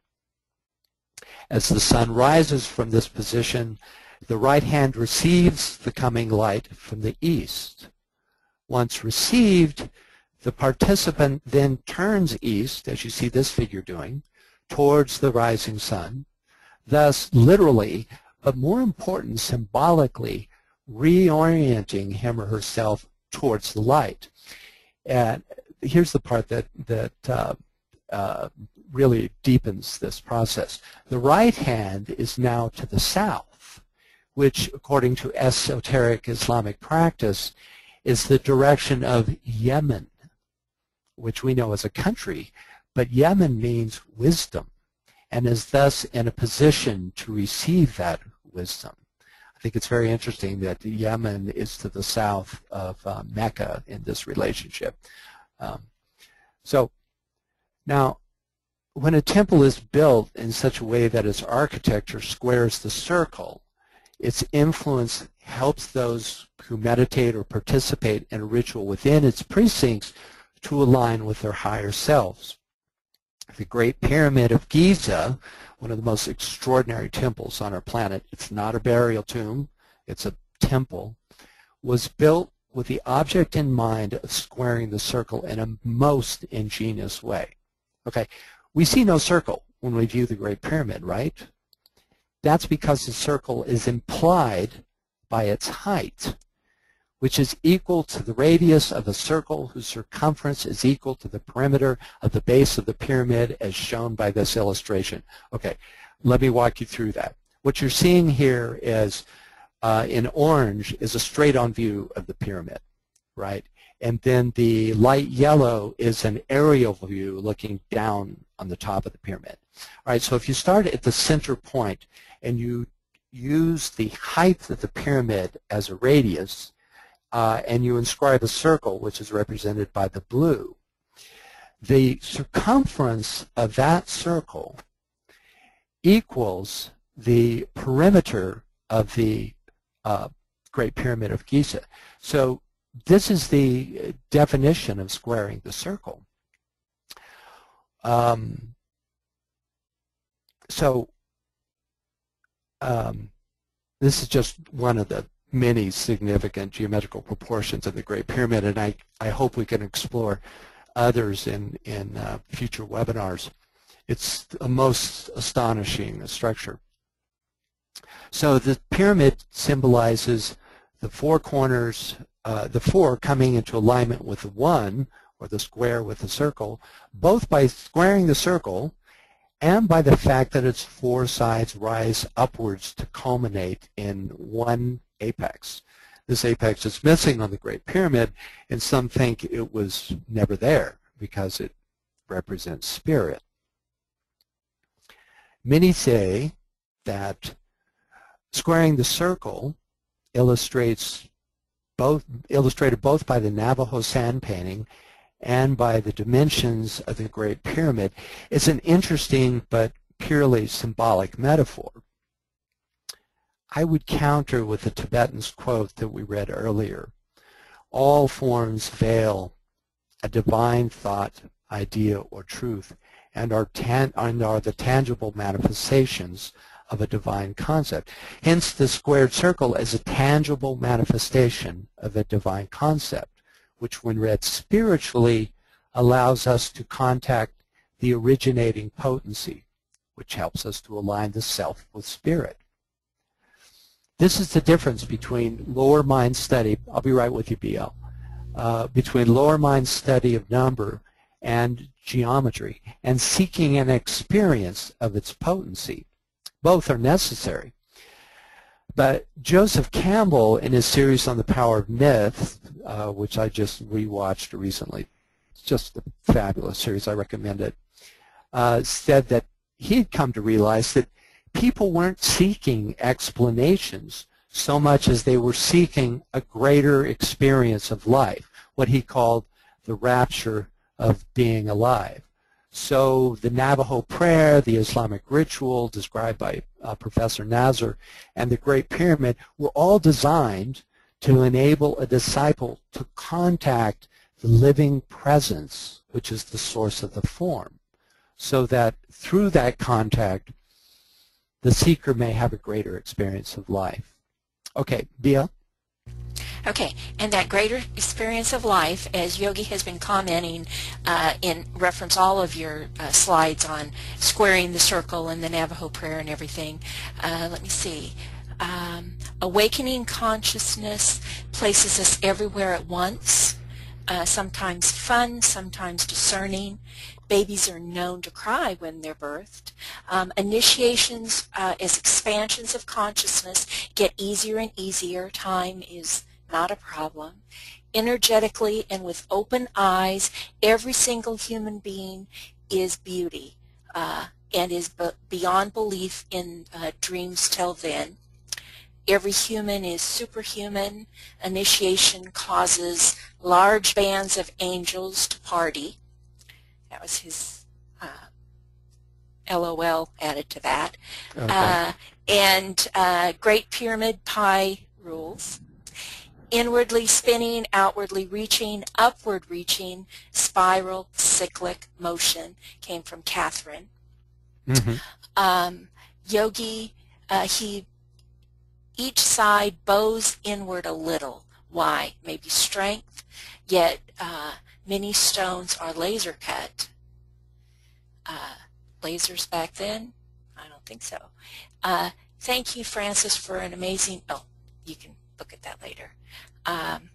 As the sun rises from this position, the right hand receives the coming light from the east. Once received, the participant then turns east, as you see this figure doing, towards the rising sun, thus literally, but more important, symbolically, reorienting him or herself towards the light. And here's the part that, that uh, uh, really deepens this process. The right hand is now to the south, which, according to esoteric Islamic practice, is the direction of Yemen, which we know as a country, but Yemen means wisdom and is thus in a position to receive that wisdom. I think it's very interesting that Yemen is to the south of uh, Mecca in this relationship. Um, So now, when a temple is built in such a way that its architecture squares the circle, its influence helps those who meditate or participate in a ritual within its precincts to align with their higher selves. The Great Pyramid of Giza, one of the most extraordinary temples on our planet, it's not a burial tomb, it's a temple, was built with the object in mind of squaring the circle in a most ingenious way. Okay, we see no circle when we view the Great Pyramid, right? That's because the circle is implied by its height, which is equal to the radius of a circle whose circumference is equal to the perimeter of the base of the pyramid as shown by this illustration. Okay, let me walk you through that. What you're seeing here is uh, in orange is a straight-on view of the pyramid, right? And then the light yellow is an aerial view looking down on the top of the pyramid. All right, so if you start at the center point and you use the height of the pyramid as a radius, uh, and you inscribe a circle, which is represented by the blue, the circumference of that circle equals the perimeter of the uh, Great Pyramid of Giza. So this is the definition of squaring the circle. Um, so um, this is just one of the many significant geometrical proportions of the Great Pyramid, and I, I hope we can explore others in, in uh, future webinars. It's a most astonishing structure. So the pyramid symbolizes the four corners, uh, the four coming into alignment with the one, or the square with the circle, both by squaring the circle and by the fact that its four sides rise upwards to culminate in one apex. This apex is missing on the Great Pyramid, and some think it was never there because it represents spirit. Many say that squaring the circle illustrates both, illustrated both by the Navajo sand painting and by the dimensions of the Great Pyramid, is an interesting but purely symbolic metaphor. I would counter with the Tibetan's quote that we read earlier. All forms veil a divine thought, idea, or truth, and are, tan and are the tangible manifestations of a divine concept. Hence, the squared circle is a tangible manifestation of a divine concept, which when read spiritually allows us to contact the originating potency, which helps us to align the self with spirit. This is the difference between lower mind study, I'll be right with you, B L, uh, between lower mind study of number and geometry and seeking an experience of its potency. Both are necessary. But Joseph Campbell, in his series on the power of myth, uh, which I just rewatched recently, it's just a fabulous series, I recommend it, uh, said that he had come to realize that people weren't seeking explanations so much as they were seeking a greater experience of life, what he called the rapture of being alive. So the Navajo prayer, the Islamic ritual described by uh, Professor Nasr, and the Great Pyramid were all designed to enable a disciple to contact the living presence, which is the source of the form, so that through that contact, the seeker may have a greater experience of life. Okay, Bia? Okay, and that greater experience of life, as Yogi has been commenting uh, in reference all of your uh, slides on squaring the circle and the Navajo prayer and everything, uh, let me see. Um, awakening consciousness places us everywhere at once, uh, sometimes fun, sometimes discerning. Babies are known to cry when they're birthed. Um, initiations uh, as expansions of consciousness get easier and easier. Time is not a problem. Energetically and with open eyes, every single human being is beauty uh, and is be beyond belief in uh, dreams till then. Every human is superhuman. Initiation causes large bands of angels to party. That was his uh, LOL added to that. Okay. Uh, and uh, Great Pyramid Pi rules. Inwardly spinning, outwardly reaching, upward reaching, spiral, cyclic motion came from Catherine. Mm-hmm. Um, yogi, uh, he, each side bows inward a little. Why? Maybe strength, yet uh, many stones are laser cut. Uh, lasers back then? I don't think so. Uh, thank you, Francis, for an amazing, oh, you can look at that later. Um,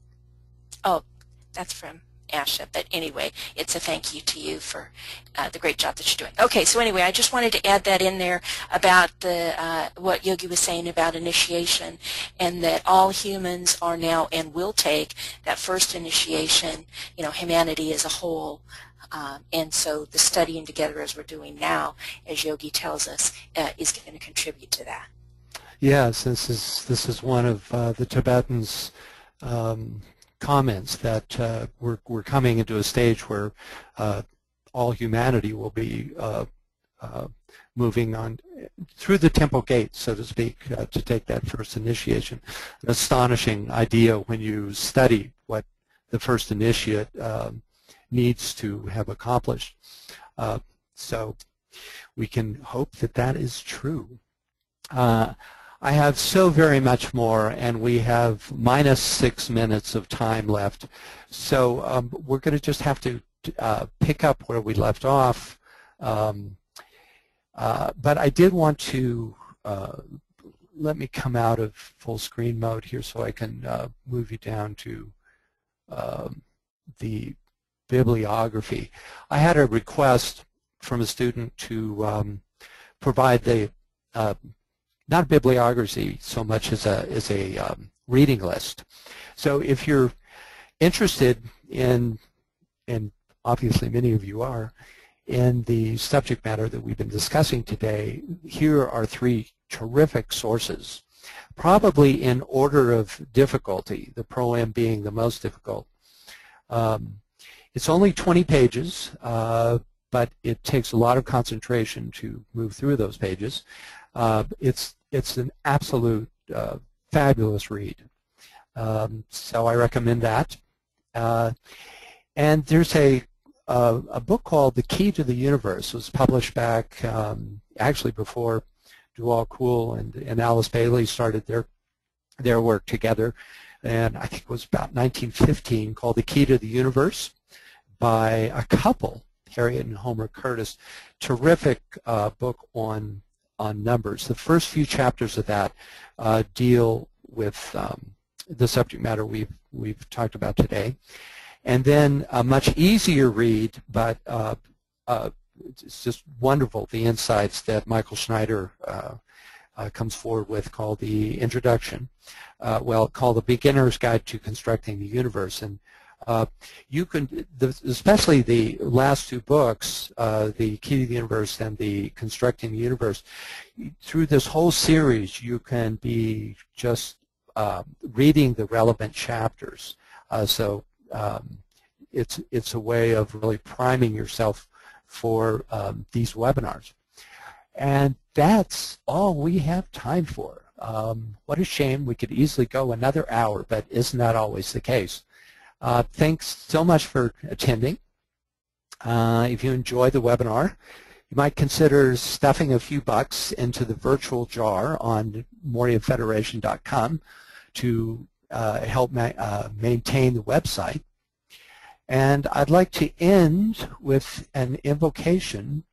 oh, that's from Asha, but anyway, it's a thank you to you for uh, the great job that you're doing. Okay, so anyway, I just wanted to add that in there about the uh, what Yogi was saying about initiation, and that all humans are now and will take that first initiation, you know, humanity as a whole. Um, and so the studying together as we're doing now, as Yogi tells us, uh, is going to contribute to that. Yes, this is this is one of uh, the Tibetans' um, comments that uh, we're we're coming into a stage where uh, all humanity will be uh, uh, moving on through the temple gate, so to speak, uh, to take that first initiation. An astonishing idea when you study what the first initiate um, needs to have accomplished. Uh, so we can hope that that is true. Uh, I have so very much more, and we have minus six minutes of time left. So um, we're going to just have to uh, pick up where we left off. Um, uh, but I did want to, uh, let me come out of full screen mode here so I can uh, move you down to um, the bibliography. I had a request from a student to um, provide the uh, not bibliography so much as a, as a um, reading list. So if you're interested in, and obviously many of you are, in the subject matter that we've been discussing today, here are three terrific sources, probably in order of difficulty, the Pro-Am being the most difficult. Um, it's only twenty pages, uh, but it takes a lot of concentration to move through those pages. Uh, it's it's an absolute uh, fabulous read, um, so I recommend that. Uh, and there's a uh, a book called The Key to the Universe. It was published back um, actually before Dewald Kuhl and, and Alice Bailey started their their work together, and I think it was about nineteen fifteen, called The Key to the Universe by a couple, Harriet and Homer Curtis. Terrific uh, book on on numbers. The first few chapters of that uh, deal with um, the subject matter we've we've talked about today, and then a much easier read, but uh, uh, it's just wonderful, the insights that Michael Schneider uh, uh, comes forward with, called the Introduction, uh, well, called The Beginner's Guide to Constructing the Universe. And Uh, you can, the, especially the last two books, uh, The Key to the Universe and The Constructing the Universe, through this whole series you can be just uh, reading the relevant chapters. Uh, so um, it's, it's a way of really priming yourself for um, these webinars. And that's all we have time for. Um, what a shame. We could easily go another hour, but isn't that always the case? Uh, thanks so much for attending. Uh, if you enjoyed the webinar, you might consider stuffing a few bucks into the virtual jar on Moria Federation dot com to uh, help ma uh, maintain the website. And I'd like to end with an invocation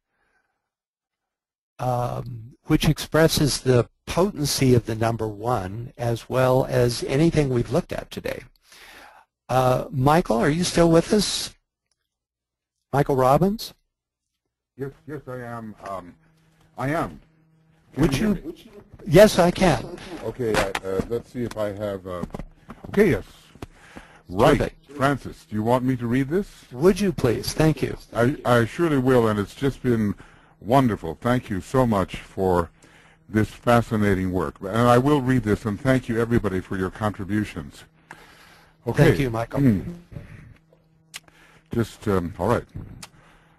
um, which expresses the potency of the number one, as well as anything we've looked at today. Uh, Michael, are you still with us? Michael Robbins? Yes, yes, I am. Um, I am. Can Would you? you? hear me? Yes, I can. Okay, I, uh, let's see if I have. Uh, okay, yes. Right, Perfect. Francis. Do you want me to read this? Would you please? Thank you. I, I surely will, and it's just been wonderful. Thank you so much for this fascinating work. And I will read this, and thank you, everybody, for your contributions. Okay. Thank you, Michael. Mm. Just, um, all right.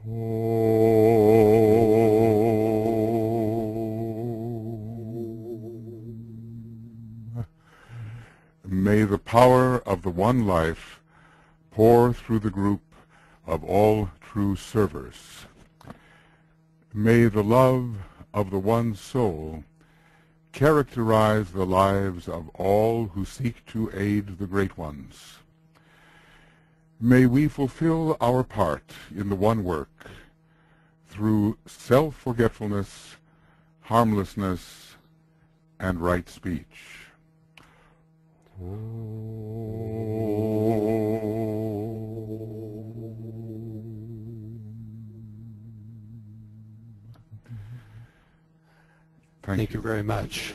May the power of the one life pour through the group of all true servers. May the love of the one soul characterize the lives of all who seek to aid the great ones. May we fulfill our part in the one work through self-forgetfulness, harmlessness, and right speech. Thank, Thank you. you very much.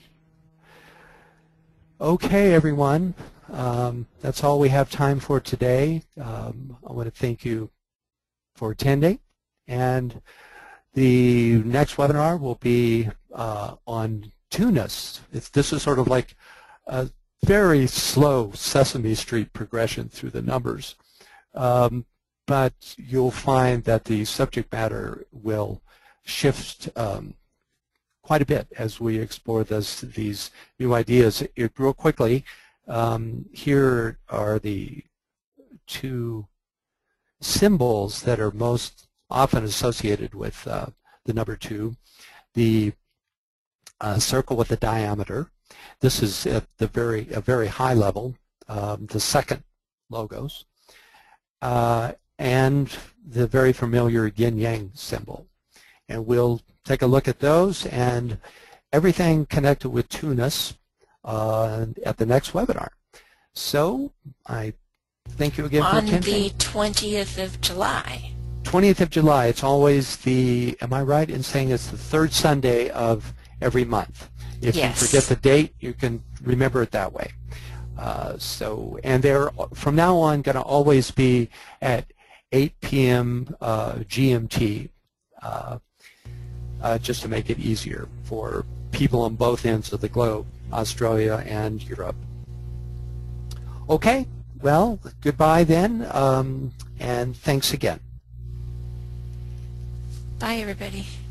Okay, everyone. Um, that's all we have time for today. Um, I want to thank you for attending. And the next webinar will be uh, on Tunis. It's, this is sort of like a very slow Sesame Street progression through the numbers. Um, but you'll find that the subject matter will shift um, quite a bit as we explore this, these new ideas. It, real quickly, um, here are the two symbols that are most often associated with uh, the number two. The uh, circle with the diameter. This is at the very a very high level, um, the second logos, uh, and the very familiar yin-yang symbol. And we'll take a look at those and everything connected with Tunis uh, at the next webinar. So I thank you again for attending. On the twentieth of July. twentieth of July. It's always the, am I right in saying it's the third Sunday of every month? If yes. you forget the date, you can remember it that way. Uh, so, and they're from now on going to always be at eight p m Uh, G M T, uh, uh, just to make it easier for people on both ends of the globe, Australia and Europe. Okay, well, goodbye then, um, and thanks again. Bye, everybody.